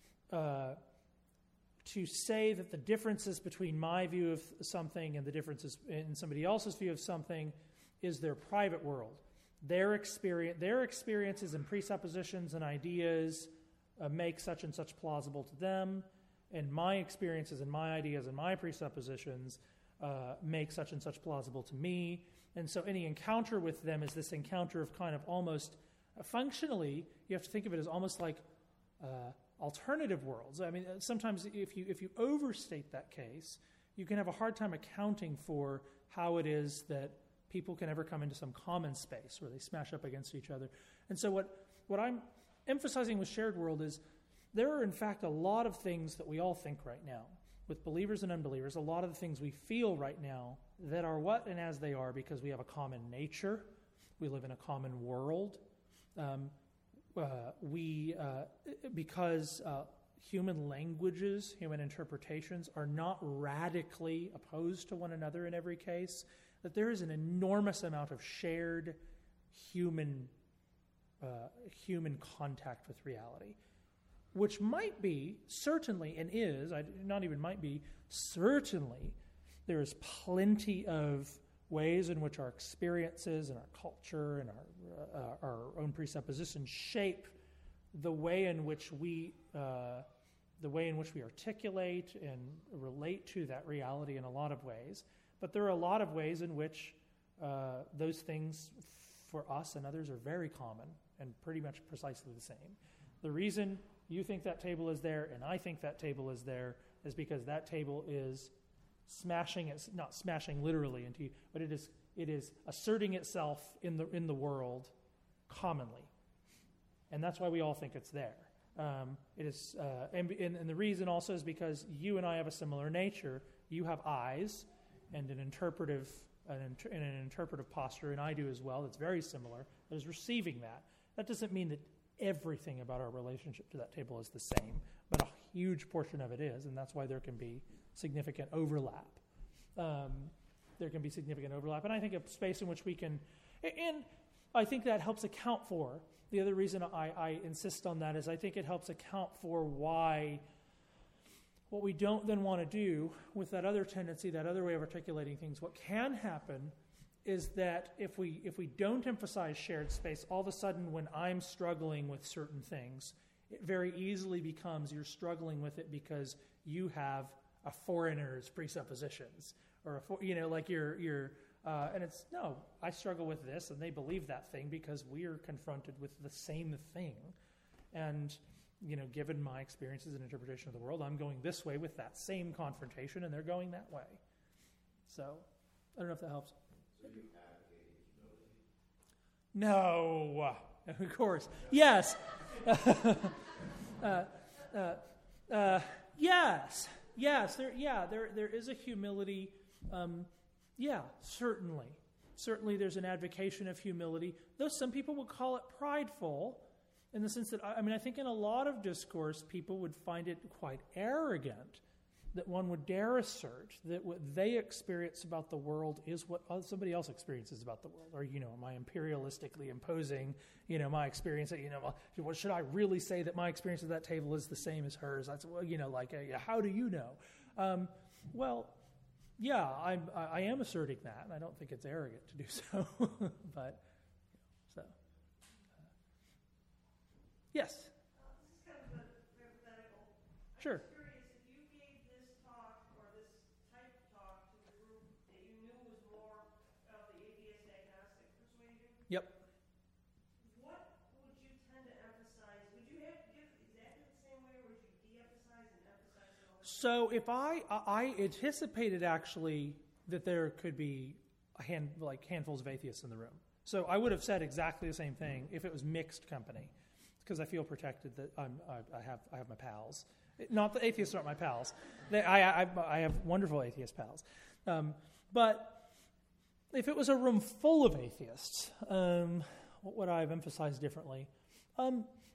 say that the differences between my view of something and the differences in somebody else's view of something is their private world. Their experiences and presuppositions and ideas make such and such plausible to them, and my experiences and my ideas and my presuppositions make such and such plausible to me. And so any encounter with them is this encounter of kind of almost, functionally, you have to think of it as almost like alternative worlds. I mean, sometimes if you overstate that case, you can have a hard time accounting for how it is that people can ever come into some common space where they smash up against each other. And so what I'm emphasizing with shared world is there are, in fact, a lot of things that we all think right now, with believers and unbelievers, a lot of the things we feel right now that are what and as they are because we have a common nature, we live in a common world, because human languages, human interpretations are not radically opposed to one another in every case, that there is an enormous amount of shared human contact with reality, which might be, certainly, and is, not even might be, certainly, there is plenty of ways in which our experiences and our culture and our own presuppositions shape the way in which we articulate and relate to that reality in a lot of ways. But there are a lot of ways in which those things for us and others are very common and pretty much precisely the same. The reason you think that table is there and I think that table is there is because that table is not smashing literally into you, but it is asserting itself in the world commonly. And that's why we all think it's there. It is, and the reason also is because you and I have a similar nature. You have eyes and an interpretive posture, and I do as well. That's very similar. That is receiving that. That doesn't mean that everything about our relationship to that table is the same, but a huge portion of it is, and that's why there can be significant overlap. And I think a space in which we can, and I think that helps account for. The other reason I insist on that is I think it helps account for why what we don't then want to do with that other tendency, that other way of articulating things, what can happen is that if we don't emphasize shared space, all of a sudden when I'm struggling with certain things, it very easily becomes you're struggling with it because you have a foreigner's presuppositions, or and it's, no, I struggle with this, and they believe that thing because we're confronted with the same thing. And, given my experiences and interpretation of the world, I'm going this way with that same confrontation, and they're going that way. So, I don't know if that helps. So you advocate humility? No, of course. Yes. Yes. There is a humility. Certainly. Certainly there's an advocation of humility, though some people would call it prideful, in the sense that, I think in a lot of discourse, people would find it quite arrogant that one would dare assert that what they experience about the world is what somebody else experiences about the world. Or, am I imperialistically imposing, my experience? What should I really say that my experience of that table is the same as hers? That's, how do you know? Yeah, I am asserting that, and I don't think it's arrogant to do so. But, yes. This is kind of a hypothetical. Sure. I'm curious, if you gave this talk or this type of talk to a group that you knew was more of the atheist agnostic persuasion, Yep. what would you tend to emphasize? Would you have to give exactly the same way, or would you de-emphasize and emphasize it all? So if I anticipated actually that there could be handfuls of atheists in the room. So I would have said exactly the same thing if it was mixed company, because I feel protected that I have my pals. Not that atheists aren't my pals. I have wonderful atheist pals. But if it was a room full of atheists, what would I have emphasized differently?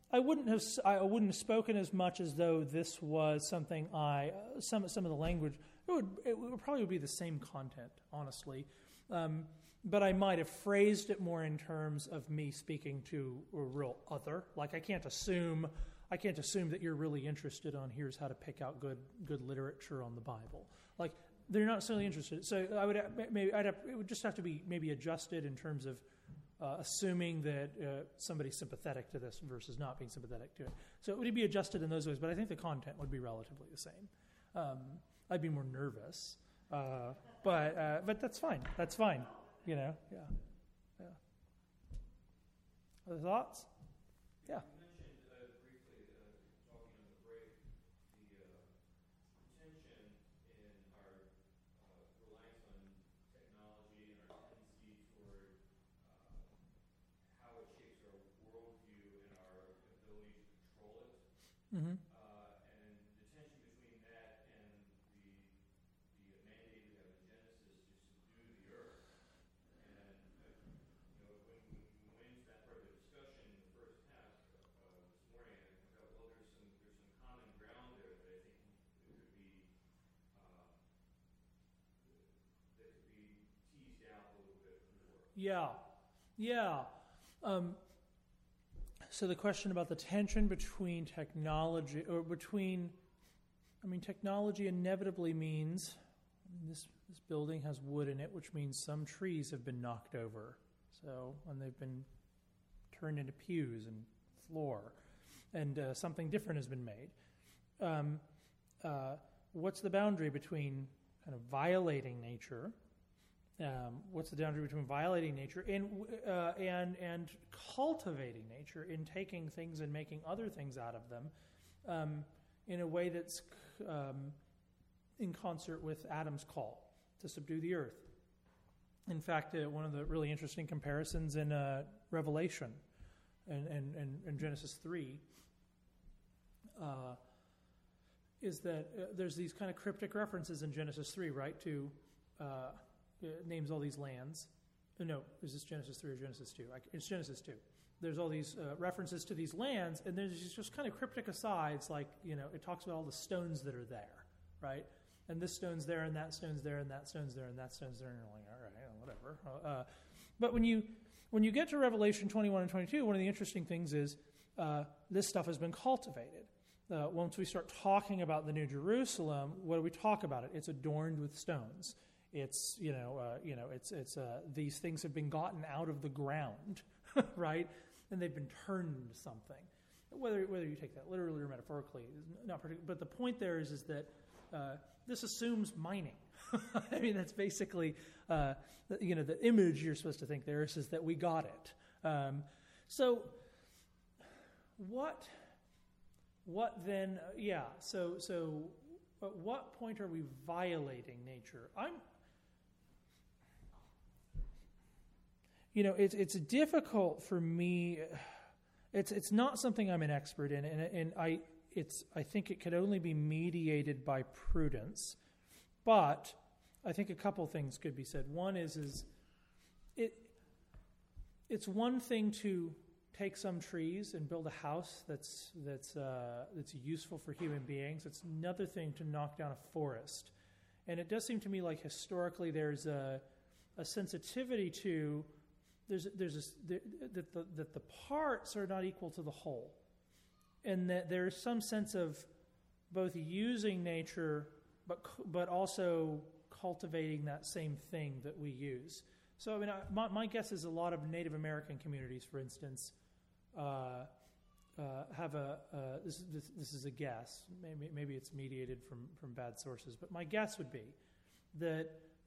I wouldn't have spoken as much as though this was something some of the language. It would probably be the same content, honestly, but I might have phrased it more in terms of me speaking to a real other. Like I can't assume that you're really interested on here's how to pick out good literature on the Bible. Like they're not necessarily interested. So it would just have to be maybe adjusted in terms of assuming that somebody's sympathetic to this versus not being sympathetic to it. So it would be adjusted in those ways, but I think the content would be relatively the same. I'd be more nervous, but that's fine. That's fine. You know, yeah. Other thoughts? Yeah. You mentioned briefly, talking on the break, the tension in our reliance on technology and our tendency toward how it shapes our worldview and our ability to control it. Mm-hmm. And the tension between that and the mandate we have in Genesis to subdue the earth. And when we went into that part of the discussion in the first half this morning, I thought, well, there's some common ground there that I think could be teased out a little bit more. Yeah. So the question about the tension between technology, technology inevitably means this building has wood in it, which means some trees have been knocked over. So, and they've been turned into pews and floor, and something different has been made. What's the boundary between kind of violating nature? What's the boundary between violating nature and cultivating nature in taking things and making other things out of them in a way that's in concert with Adam's call to subdue the earth? In fact, one of the really interesting comparisons in Revelation and Genesis 3 is that there's these kind of cryptic references in Genesis 3, right, to it names all these lands. No, is this Genesis 3 or Genesis 2? It's Genesis 2. There's all these references to these lands, and there's just kind of cryptic asides, like, it talks about all the stones that are there, right? And this stone's there, and that stone's there, and that stone's there, and that stone's there, and you're like, all right, whatever. But when you get to Revelation 21 and 22, one of the interesting things is this stuff has been cultivated. Once we start talking about the New Jerusalem, what do we talk about it? It's adorned with stones. It's these things have been gotten out of the ground, right? And they've been turned into something. Whether you take that literally or metaphorically is not particular. But the point there is that this assumes mining. I mean, that's basically the image you're supposed to think there is that we got it. So what then? So at what point are we violating nature? It's difficult for me. It's not something I'm an expert in, and I think it could only be mediated by prudence. But I think a couple things could be said. One is it's one thing to take some trees and build a house that's useful for human beings. It's another thing to knock down a forest. And it does seem to me like historically there's a sensitivity to that the parts are not equal to the whole, and that there's some sense of both using nature but also cultivating that same thing that we use. So I mean, my guess is a lot of Native American communities, for instance, have this is a guess. Maybe it's mediated from bad sources, but my guess would be that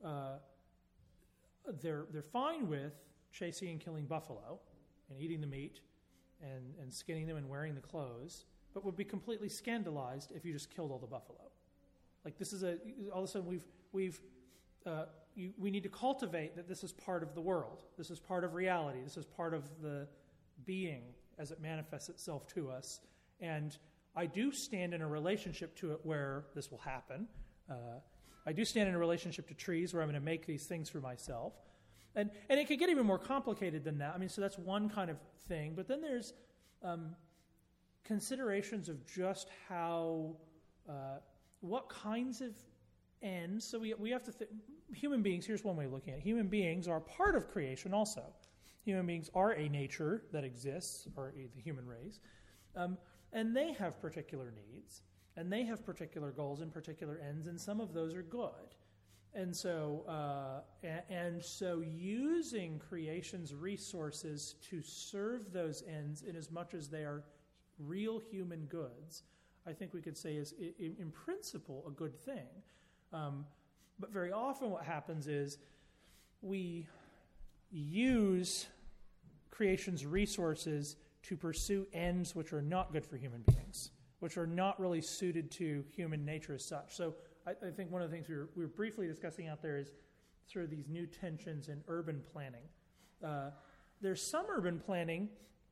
they're fine with chasing and killing buffalo and eating the meat and skinning them and wearing the clothes, but would be completely scandalized if you just killed all the buffalo. Like this is all of a sudden we need to cultivate that this is part of the world. This is part of reality. This is part of the being as it manifests itself to us. And I do stand in a relationship to it where this will happen. I do stand in a relationship to trees where I'm going to make these things for myself. And it could get even more complicated than that. I mean, so that's one kind of thing. But then there's considerations of just how, what kinds of ends. So we have to think, human beings, here's one way of looking at it. Human beings are part of creation also. Human beings are a nature that exists, or the human race, and they have particular needs, and they have particular goals and particular ends, and some of those are good. And so using creation's resources to serve those ends in as much as they are real human goods, I think we could say is, in principle, a good thing. But very often what happens is we use creation's resources to pursue ends which are not good for human beings, which are not really suited to human nature as such. So I think one of the things we were briefly discussing out there is sort of these new tensions in urban planning. There's some urban planning.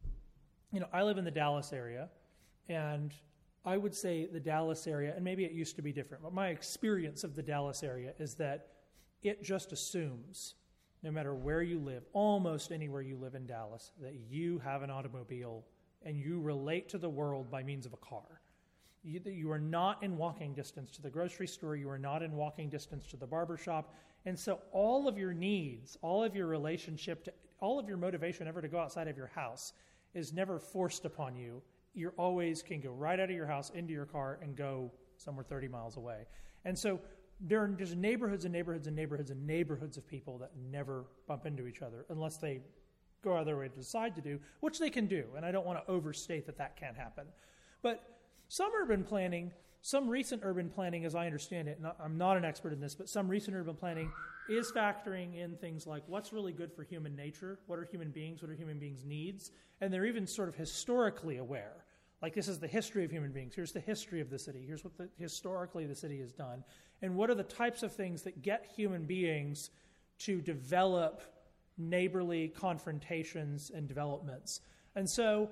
I live in the Dallas area, and I would say the Dallas area, and maybe it used to be different, but my experience of the Dallas area is that it just assumes, no matter where you live, almost anywhere you live in Dallas, that you have an automobile and you relate to the world by means of a car. You are not in walking distance to the grocery store. You are not in walking distance to the barber shop. And so all of your needs, all of your relationship, all of your motivation ever to go outside of your house is never forced upon you. You always can go right out of your house into your car and go somewhere 30 miles away. And so there are just neighborhoods and neighborhoods and neighborhoods and neighborhoods of people that never bump into each other unless they go out of their way to decide to do, which they can do. And I don't want to overstate that can't happen. But some recent urban planning, as I understand it, and I'm not an expert in this, but some recent urban planning is factoring in things like what's really good for human nature, what are human beings' needs, and they're even sort of historically aware. Like, this is the history of human beings. Here's the history of the city. Here's what historically the city has done. And what are the types of things that get human beings to develop neighborly confrontations and developments. And so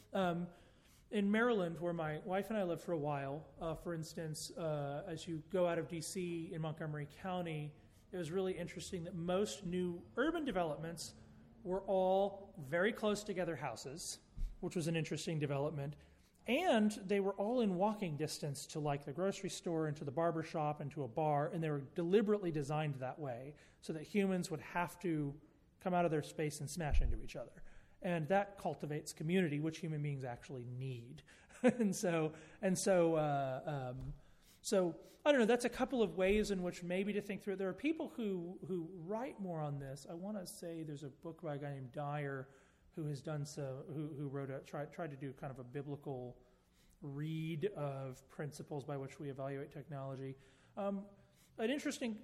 in Maryland, where my wife and I lived for a while, for instance, as you go out of D.C. in Montgomery County, it was really interesting that most new urban developments were all very close together houses, which was an interesting development. And they were all in walking distance to like the grocery store and to the barber shop and to a bar, and they were deliberately designed that way so that humans would have to come out of their space and smash into each other. And that cultivates community, which human beings actually need. So I don't know, that's a couple of ways in which maybe to think through it. There are people who write more on this. I want to say there's a book by a guy named Dyer who has done who wrote tried to do kind of a biblical read of principles by which we evaluate technology. An interesting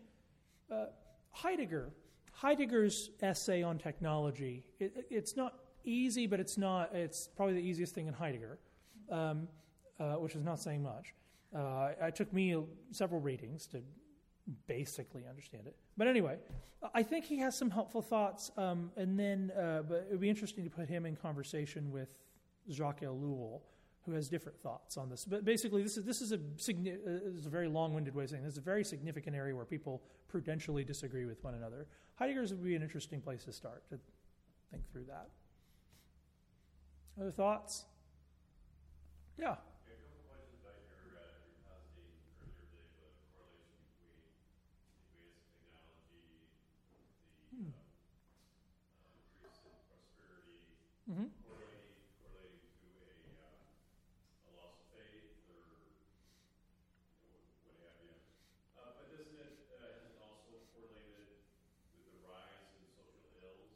Heidegger's essay on technology. It's not easy, but it's probably the easiest thing in Heidegger, which is not saying much. It took me several readings to basically understand it. But anyway, I think he has some helpful thoughts, but it would be interesting to put him in conversation with Jacques Ellul, who has different thoughts on this. But basically, this is a very long-winded way of saying this is a very significant area where people prudentially disagree with one another. Heidegger's would be an interesting place to start to think through that. Other thoughts? Yeah. Mm-hmm. Correlating to a loss of faith or what have you. But doesn't it has it also correlated with the rise in social ills?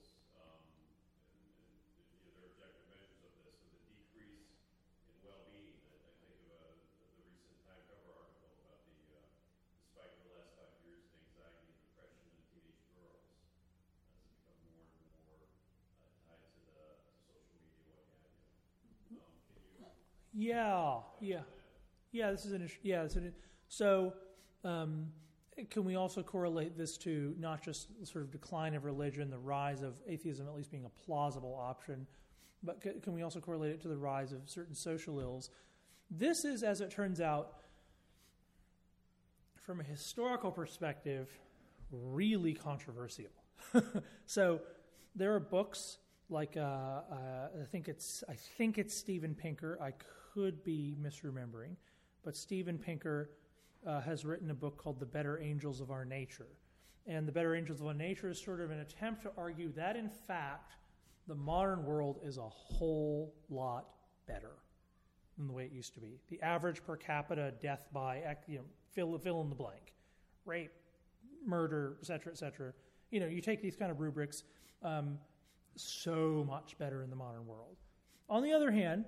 And there are objective measures of this, of the decrease in well-being. I think of the recent Time cover article about the spike in the last 5 years in anxiety and depression in teenage girls. As it become more and more tied to the social media, what have you. This is an issue. So, can we also correlate this to not just sort of decline of religion, the rise of atheism at least being a plausible option, but can we also correlate it to the rise of certain social ills? This is, as it turns out, from a historical perspective, really controversial. So, there are books like I think it's Steven Pinker. I could be misremembering, but Steven Pinker has written a book called The Better Angels of Our Nature. And The Better Angels of Our Nature is sort of an attempt to argue that, in fact, the modern world is a whole lot better than the way it used to be. The average per capita death by, fill in the blank, rape, murder, et cetera, you take these kind of rubrics, so much better in the modern world. On the other hand,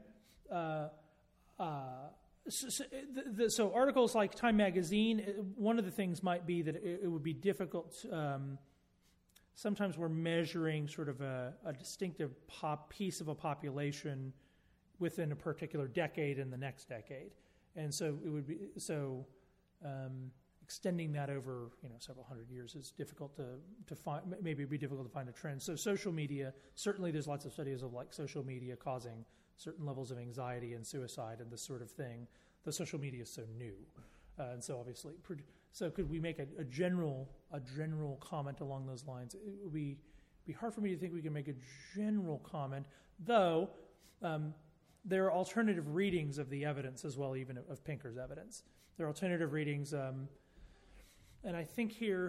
so articles like Time Magazine, one of the things might be that it would be difficult. Sometimes we're measuring sort of a distinctive piece of a population within a particular decade and the next decade, and so it would be extending that over several hundred years is difficult to find. Maybe it'd be difficult to find a trend. So social media, certainly there's lots of studies of like social media causing certain levels of anxiety and suicide and this sort of thing. The social media is so new, and so obviously, so could we make a general comment along those lines? It would be hard for me to think we can make a general comment, though. There are alternative readings of the evidence as well, even of Pinker's evidence. There are alternative readings, and I think here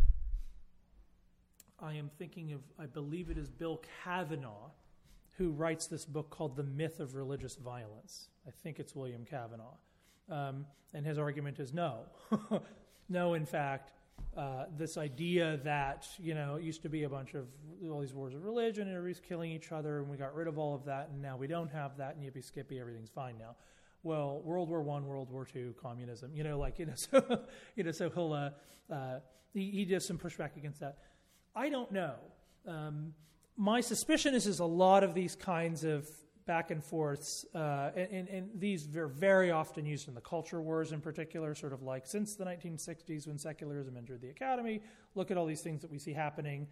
I am thinking of, I believe it is Bill Kavanaugh, who writes this book called The Myth of Religious Violence. I think it's William Kavanaugh. And his argument is no. No, in fact, this idea that, it used to be a bunch of all these wars of religion and everybody's killing each other, and we got rid of all of that, and now we don't have that, and yippee-skippy, everything's fine now. Well, World War I, World War II, communism, so he'll, he does some pushback against that. I don't know. My suspicion is a lot of these kinds of back and forths, and these are very often used in the culture wars in particular, sort of like since the 1960s when secularism entered the academy, look at all these things that we see happening.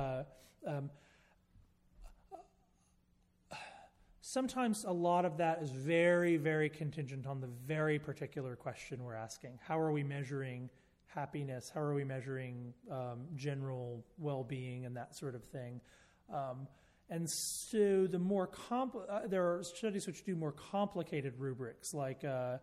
Sometimes a lot of that is very, very contingent on the very particular question we're asking. How are we measuring happiness? How are we measuring general well-being and that sort of thing? And so the more there are studies which do more complicated rubrics, like a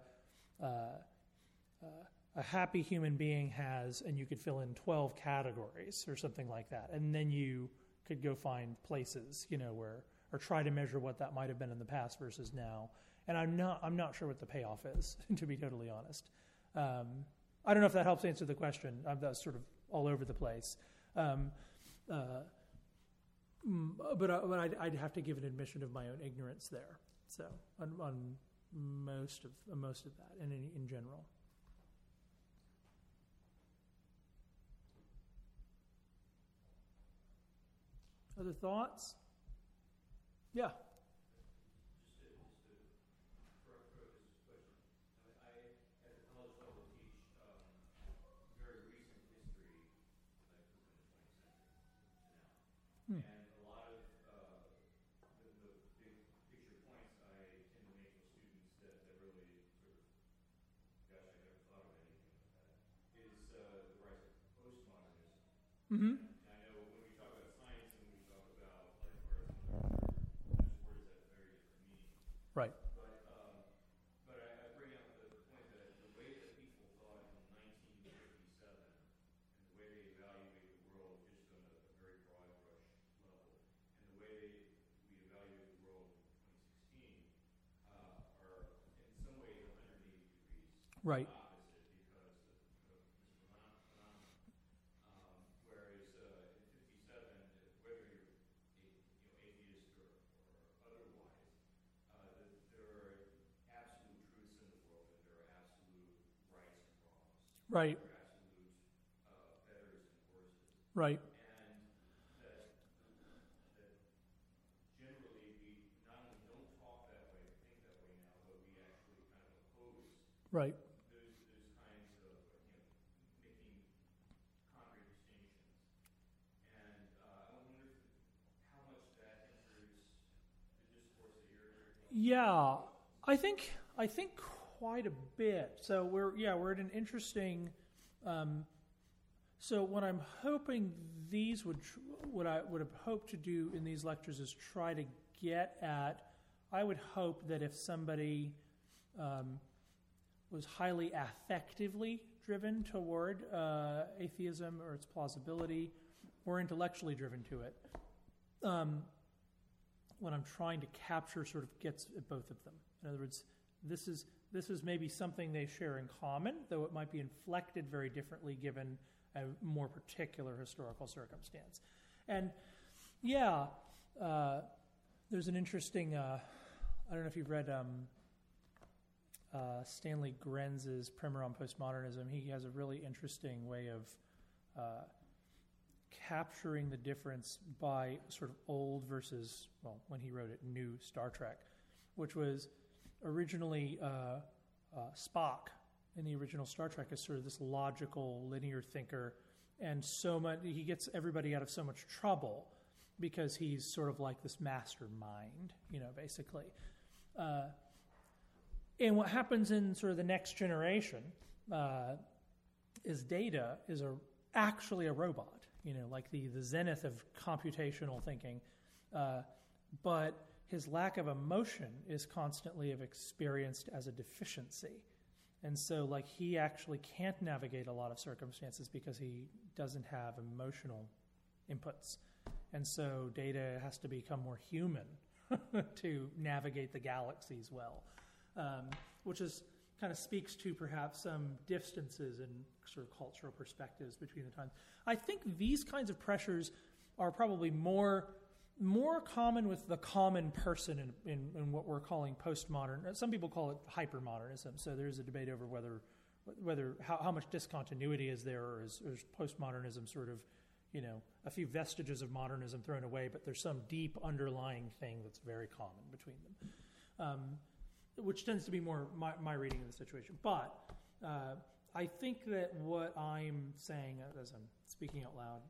happy human being has, and you could fill in 12 categories or something like that, and then you could go find places, where, or try to measure what that might have been in the past versus now. And I'm not sure what the payoff is, to be totally honest. I don't know if that helps answer the question. That's sort of all over the place. But I'd have to give an admission of my own ignorance there. So on most of that, and in general. Other thoughts? Yeah. Mm-hmm. I know when we talk about science and we talk about like arts and words have very different meanings. Right. But I bring up the point that the way that people thought in 1957 and the way they evaluate the world just on a very broad brush level, and the way we evaluate the world in 2016 are in some ways 180 degrees. Right. Right. Right. And that generally we not only don't talk that way or think that way now, but we actually kind of oppose right. those kinds of making concrete distinctions. And I wonder how much that enters the discourse that you're taking. Yeah, I think quite a bit. So we're at an interesting. So what I'm hoping what I would have hoped to do in these lectures is try to get at. I would hope that if somebody was highly affectively driven toward atheism or its plausibility, or intellectually driven to it. What I'm trying to capture sort of gets at both of them. In other words, this is maybe something they share in common, though it might be inflected very differently given a more particular historical circumstance. And there's an interesting, I don't know if you've read Stanley Grenz's Primer on Postmodernism. He has a really interesting way of capturing the difference by sort of old versus, well, when he wrote it, new Star Trek, which was originally Spock in the original Star Trek is sort of this logical, linear thinker, and he gets everybody out of so much trouble because he's sort of like this mastermind, basically. And what happens in sort of the next generation is Data is actually a robot, like the zenith of computational thinking, but his lack of emotion is constantly experienced as a deficiency. And so, like, he actually can't navigate a lot of circumstances because he doesn't have emotional inputs. And so Data has to become more human to navigate the galaxies well, which is kind of speaks to perhaps some distances in sort of cultural perspectives between the times. I think these kinds of pressures are probably more common with the common person in what we're calling postmodern. Some people call it hypermodernism. So there's a debate over whether how much discontinuity is there, or is postmodernism sort of, a few vestiges of modernism thrown away, but there's some deep underlying thing that's very common between them, which tends to be more my reading of the situation. But I think that what I'm saying as I'm speaking out loud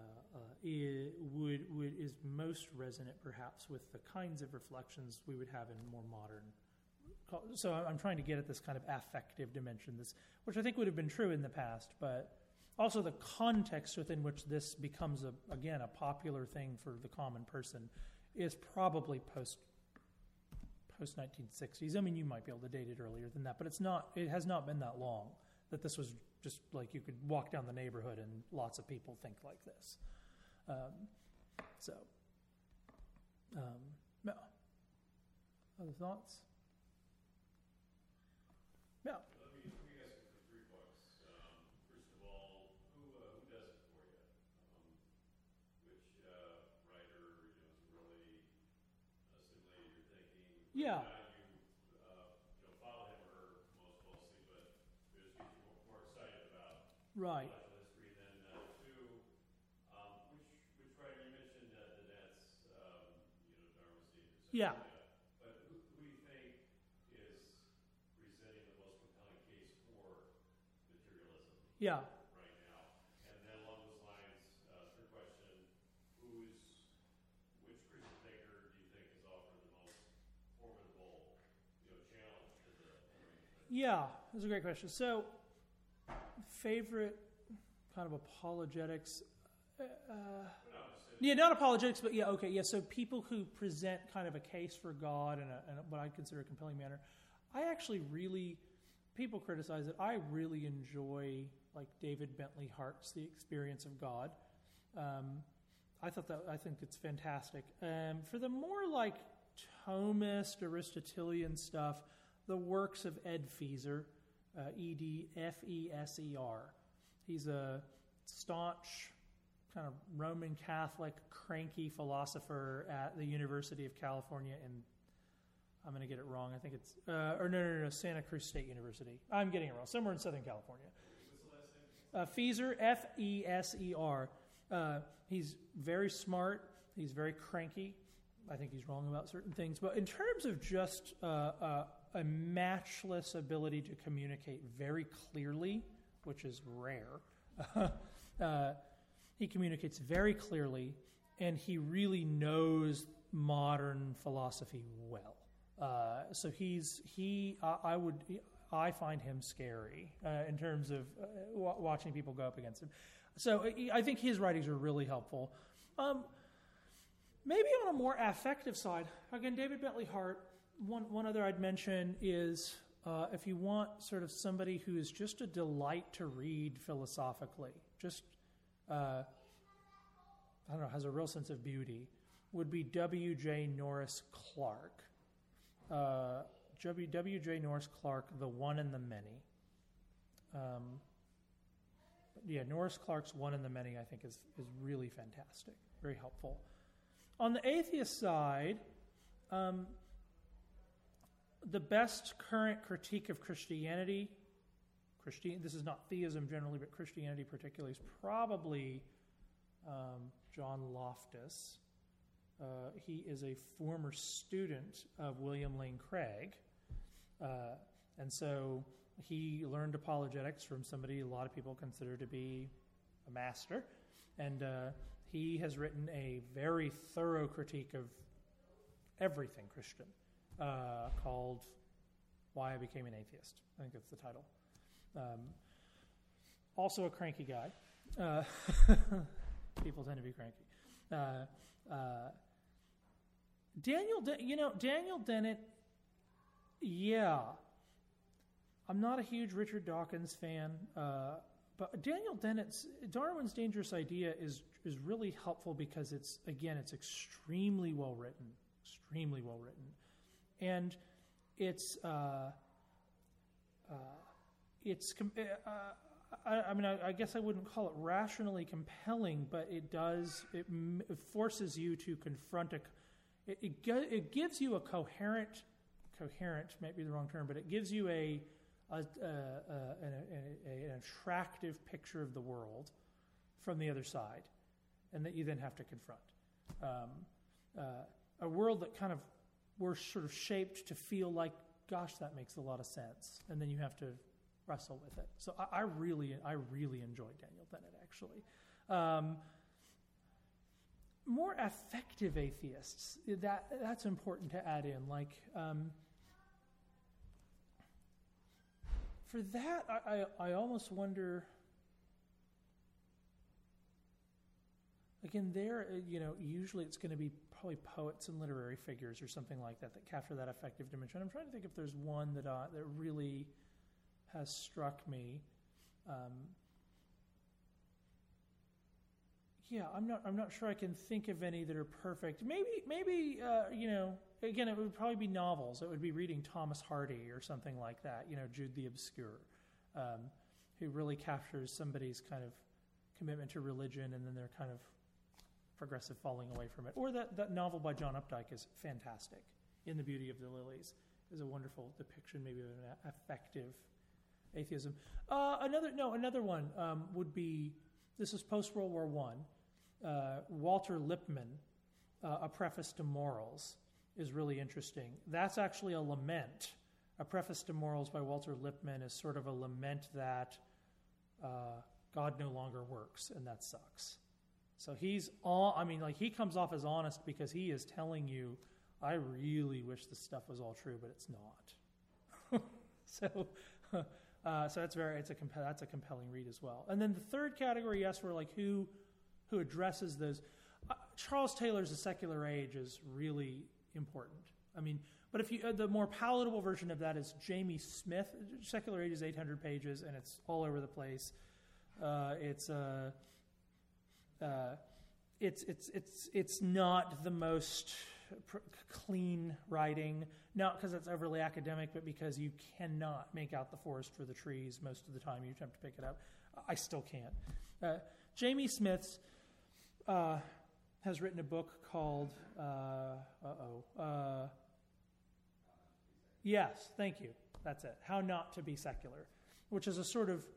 is most resonant perhaps with the kinds of reflections we would have in more modern. So I'm trying to get at this kind of affective dimension, which I think would have been true in the past, but also the context within which this becomes a popular thing for the common person is probably post 1960s. I mean, you might be able to date it earlier than that, but it has not been that long that this was just like you could walk down the neighborhood and lots of people think like this. No. Other thoughts? No. Let me ask you for 3 bucks. First of all, who does it for you? Which writer is really stimulated your thinking? Yeah. You follow him or her most closely, but there's people more excited about Right. history than 2. Which writer you mentioned that's Darwin Stevens. Yeah. But who do you think is presenting the most compelling case for materialism? Yeah. Right now, and then along those lines, third question: which Christian thinker do you think has offered the most formidable, challenge to the arrangement? Yeah, that's a great question. So, favorite kind of apologetics. Not apologetics, but okay. Yeah, so people who present kind of a case for God in what I'd consider a compelling manner. I actually people criticize it. I really enjoy, like, David Bentley Hart's The Experience of God. I think it's fantastic. For the more like Thomist, Aristotelian stuff, the works of Ed Feser, Edfeser. He's a staunch kind of Roman Catholic, cranky philosopher at the University of California I'm going to get it wrong. I think it's, Santa Cruz State University. I'm getting it wrong. Somewhere in Southern California. What's the last name? Feser, Feser. He's very smart. He's very cranky. I think he's wrong about certain things. But in terms of just a matchless ability to communicate very clearly, which is rare, he communicates very clearly, and he really knows modern philosophy well. So I find him scary in terms of watching people go up against him. So I think his writings are really helpful. Maybe on a more affective side, again, David Bentley Hart. One other I'd mention is if you want sort of somebody who is just a delight to read philosophically, just, I don't know, has a real sense of beauty, would be W.J. Norris Clark. W.J. Norris Clark, The One and the Many. Norris Clark's One and the Many, I think, is really fantastic, very helpful. On the atheist side, the best current critique of Christianity, this is not theism generally, but Christianity particularly, is probably John Loftus. He is a former student of William Lane Craig, and so he learned apologetics from somebody a lot of people consider to be a master, and he has written a very thorough critique of everything Christian, called Why I Became an Atheist. I think that's the title. Also a cranky guy. People tend to be cranky. Daniel Dennett, yeah. I'm not a huge Richard Dawkins fan, but Daniel Dennett's Darwin's Dangerous Idea is really helpful because it's extremely well written, and I guess I wouldn't call it rationally compelling, but it forces you to confront it gives you a coherent might be the wrong term, but it gives you an attractive picture of the world from the other side, and that you then have to confront. A world that kind of we're sort of shaped to feel like, gosh, that makes a lot of sense, and then you have to wrestle with it. So I really enjoyed Daniel Dennett, actually. More affective atheists, that's important to add in. Like, for that, I almost wonder, again, usually it's going to be probably poets and literary figures or something like that capture that affective dimension. I'm trying to think if there's one that really has struck me. I'm not sure I can think of any that are perfect. Maybe again, it would probably be novels. It would be reading Thomas Hardy or something like that. Jude the Obscure, who really captures somebody's kind of commitment to religion and then their kind of progressive falling away from it. Or that novel by John Updike is fantastic. In the Beauty of the Lilies is a wonderful depiction, maybe of an effective atheism. Another one would be, this is post-World War I. Walter Lippmann, A Preface to Morals, is really interesting. That's actually a lament. A Preface to Morals by Walter Lippmann is sort of a lament that God no longer works, and that sucks. So he comes off as honest because he is telling you, I really wish this stuff was all true, but it's not. So that's a compelling read as well. And then the third category, yes, for like who addresses those. Charles Taylor's The Secular Age is really important. But if you the more palatable version of that is Jamie Smith. Secular Age is 800 pages and it's all over the place. It's not the most clean writing, not because it's overly academic, but because you cannot make out the forest for the trees most of the time you attempt to pick it up. I still can't. Jamie Smith has written a book called yes, thank you. That's it. How Not to Be Secular, which is a sort of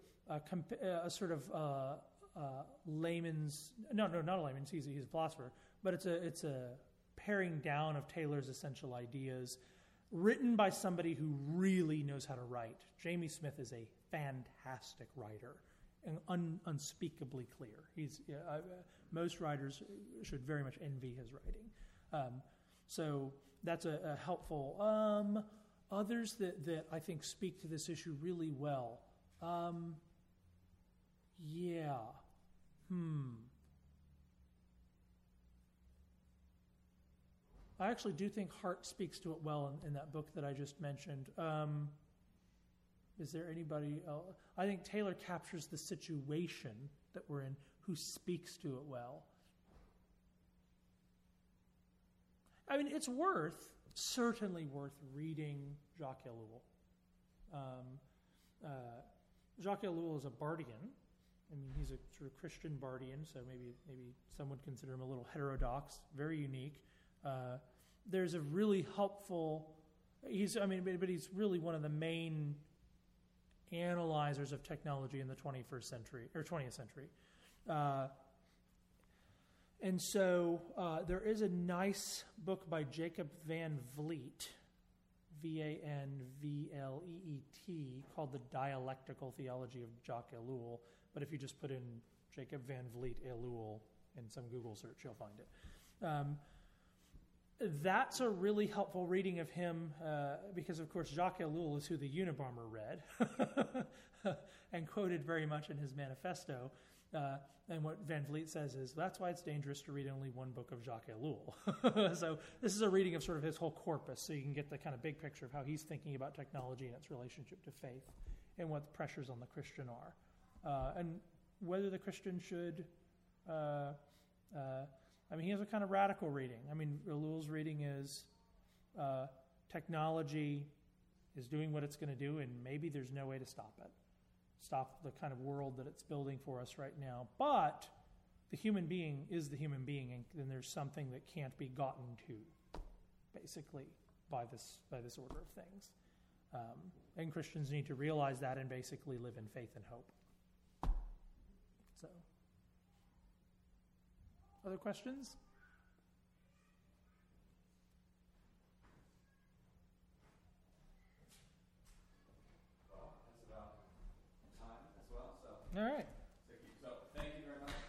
layman's, not a layman's, he's a philosopher, but it's a paring down of Taylor's essential ideas, written by somebody who really knows how to write. Jamie Smith is a fantastic writer and unspeakably clear. Most writers should very much envy his writing. So that's a helpful. Others that I think speak to this issue really well. I actually do think Hart speaks to it well in that book that I just mentioned. Is there anybody else? I think Taylor captures the situation that we're in, who speaks to it well. I mean, it's certainly worth reading Jacques Ellul. Jacques Ellul is a Bardian. I mean, he's a sort of Christian Bardian, so maybe some would consider him a little heterodox, very unique. There's a really helpful. But he's really one of the main analyzers of technology in the 21st century or 20th century. And so there is a nice book by Jacob Van Vliet, Vanvleet, called The Dialectical Theology of Jacques Ellul. But if you just put in Jacob Van Vliet Ellul in some Google search, you'll find it. That's a really helpful reading of him because, of course, Jacques Ellul is who the Unabomber read and quoted very much in his manifesto. And what Van Vliet says is, that's why it's dangerous to read only one book of Jacques Ellul. So this is a reading of sort of his whole corpus, so you can get the kind of big picture of how he's thinking about technology and its relationship to faith and what the pressures on the Christian are. And whether the Christian should... he has a kind of radical reading. I mean, Ellul's reading is technology is doing what it's going to do, and maybe there's no way to stop it. Stop the kind of world that it's building for us right now. But the human being is the human being, and then there's something that can't be gotten to, basically, by this order of things. And Christians need to realize that and basically live in faith and hope. So, other questions? Well, that's about time as well. So, all right. So thank you very much.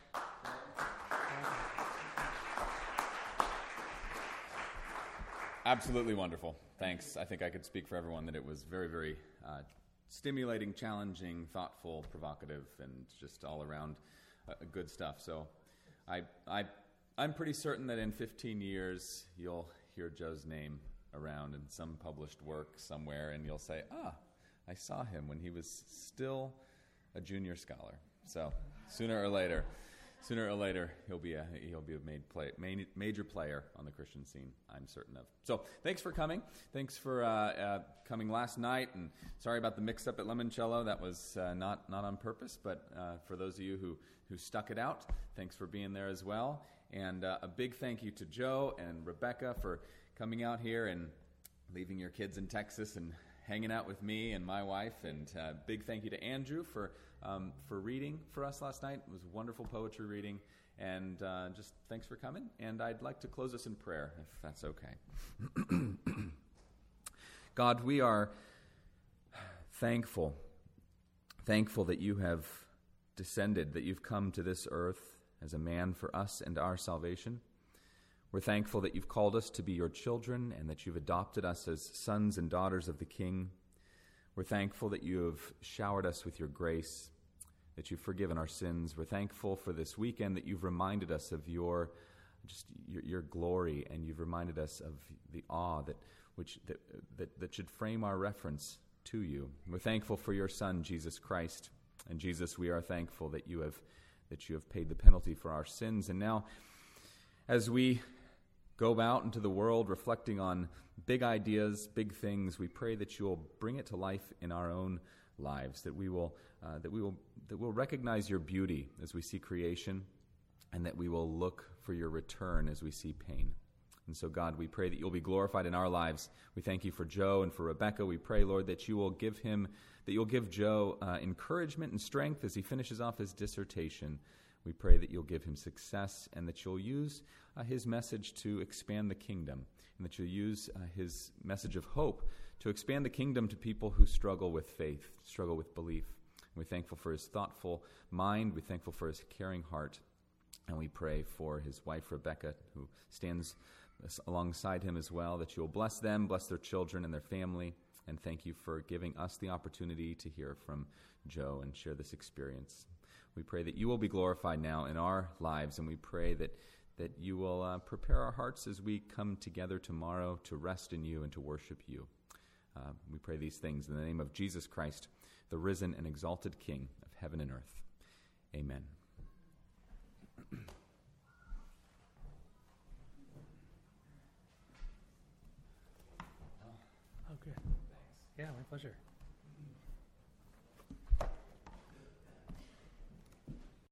Absolutely wonderful. Thanks. I think I could speak for everyone that it was very, very stimulating, challenging, thoughtful, provocative, and just all around good stuff. So I'm pretty certain that in 15 years you'll hear Joe's name around in some published work somewhere, and you'll say, I saw him when he was still a junior scholar. So sooner or later, he'll be a major player on the Christian scene, I'm certain of. So thanks for coming. Thanks for coming last night, and sorry about the mix-up at Limoncello. That was not on purpose, but for those of you who stuck it out, thanks for being there as well. And a big thank you to Joe and Rebecca for coming out here and leaving your kids in Texas and hanging out with me and my wife. And big thank you to Andrew for reading for us last night. It was wonderful poetry reading. And just thanks for coming. And I'd like to close us in prayer, if that's okay. God, we are thankful that you have descended, that you've come to this earth as a man for us and our salvation. We're thankful that you've called us to be your children and that you've adopted us as sons and daughters of the King. We're thankful that you have showered us with your grace, that you've forgiven our sins. We're thankful for this weekend that you've reminded us of your glory, and you've reminded us of the awe that should frame our reference to you. We're thankful for your Son, Jesus Christ. And Jesus, we are thankful that you have paid the penalty for our sins. And now, as we go out into the world reflecting on big ideas, big things, we pray that you will bring it to life in our own lives, that we'll recognize your beauty as we see creation, and that we will look for your return as we see pain. And so, God, we pray that you'll be glorified in our lives. We thank you for Joe and for Rebecca. We pray, Lord, that you'll give Joe encouragement and strength as he finishes off his dissertation. We pray that you'll give him success, and that you'll use his message to expand the kingdom, and that you'll use his message of hope to expand the kingdom to people who struggle with faith, struggle with belief. And we're thankful for his thoughtful mind. We're thankful for his caring heart. And we pray for his wife, Rebecca, who stands alongside him as well, that you'll bless them, bless their children and their family. And thank you for giving us the opportunity to hear from Joe and share this experience. We pray that you will be glorified now in our lives, and we pray that you will prepare our hearts as we come together tomorrow to rest in you and to worship you. We pray these things in the name of Jesus Christ, the risen and exalted King of heaven and earth. Amen. Okay. Yeah, my pleasure.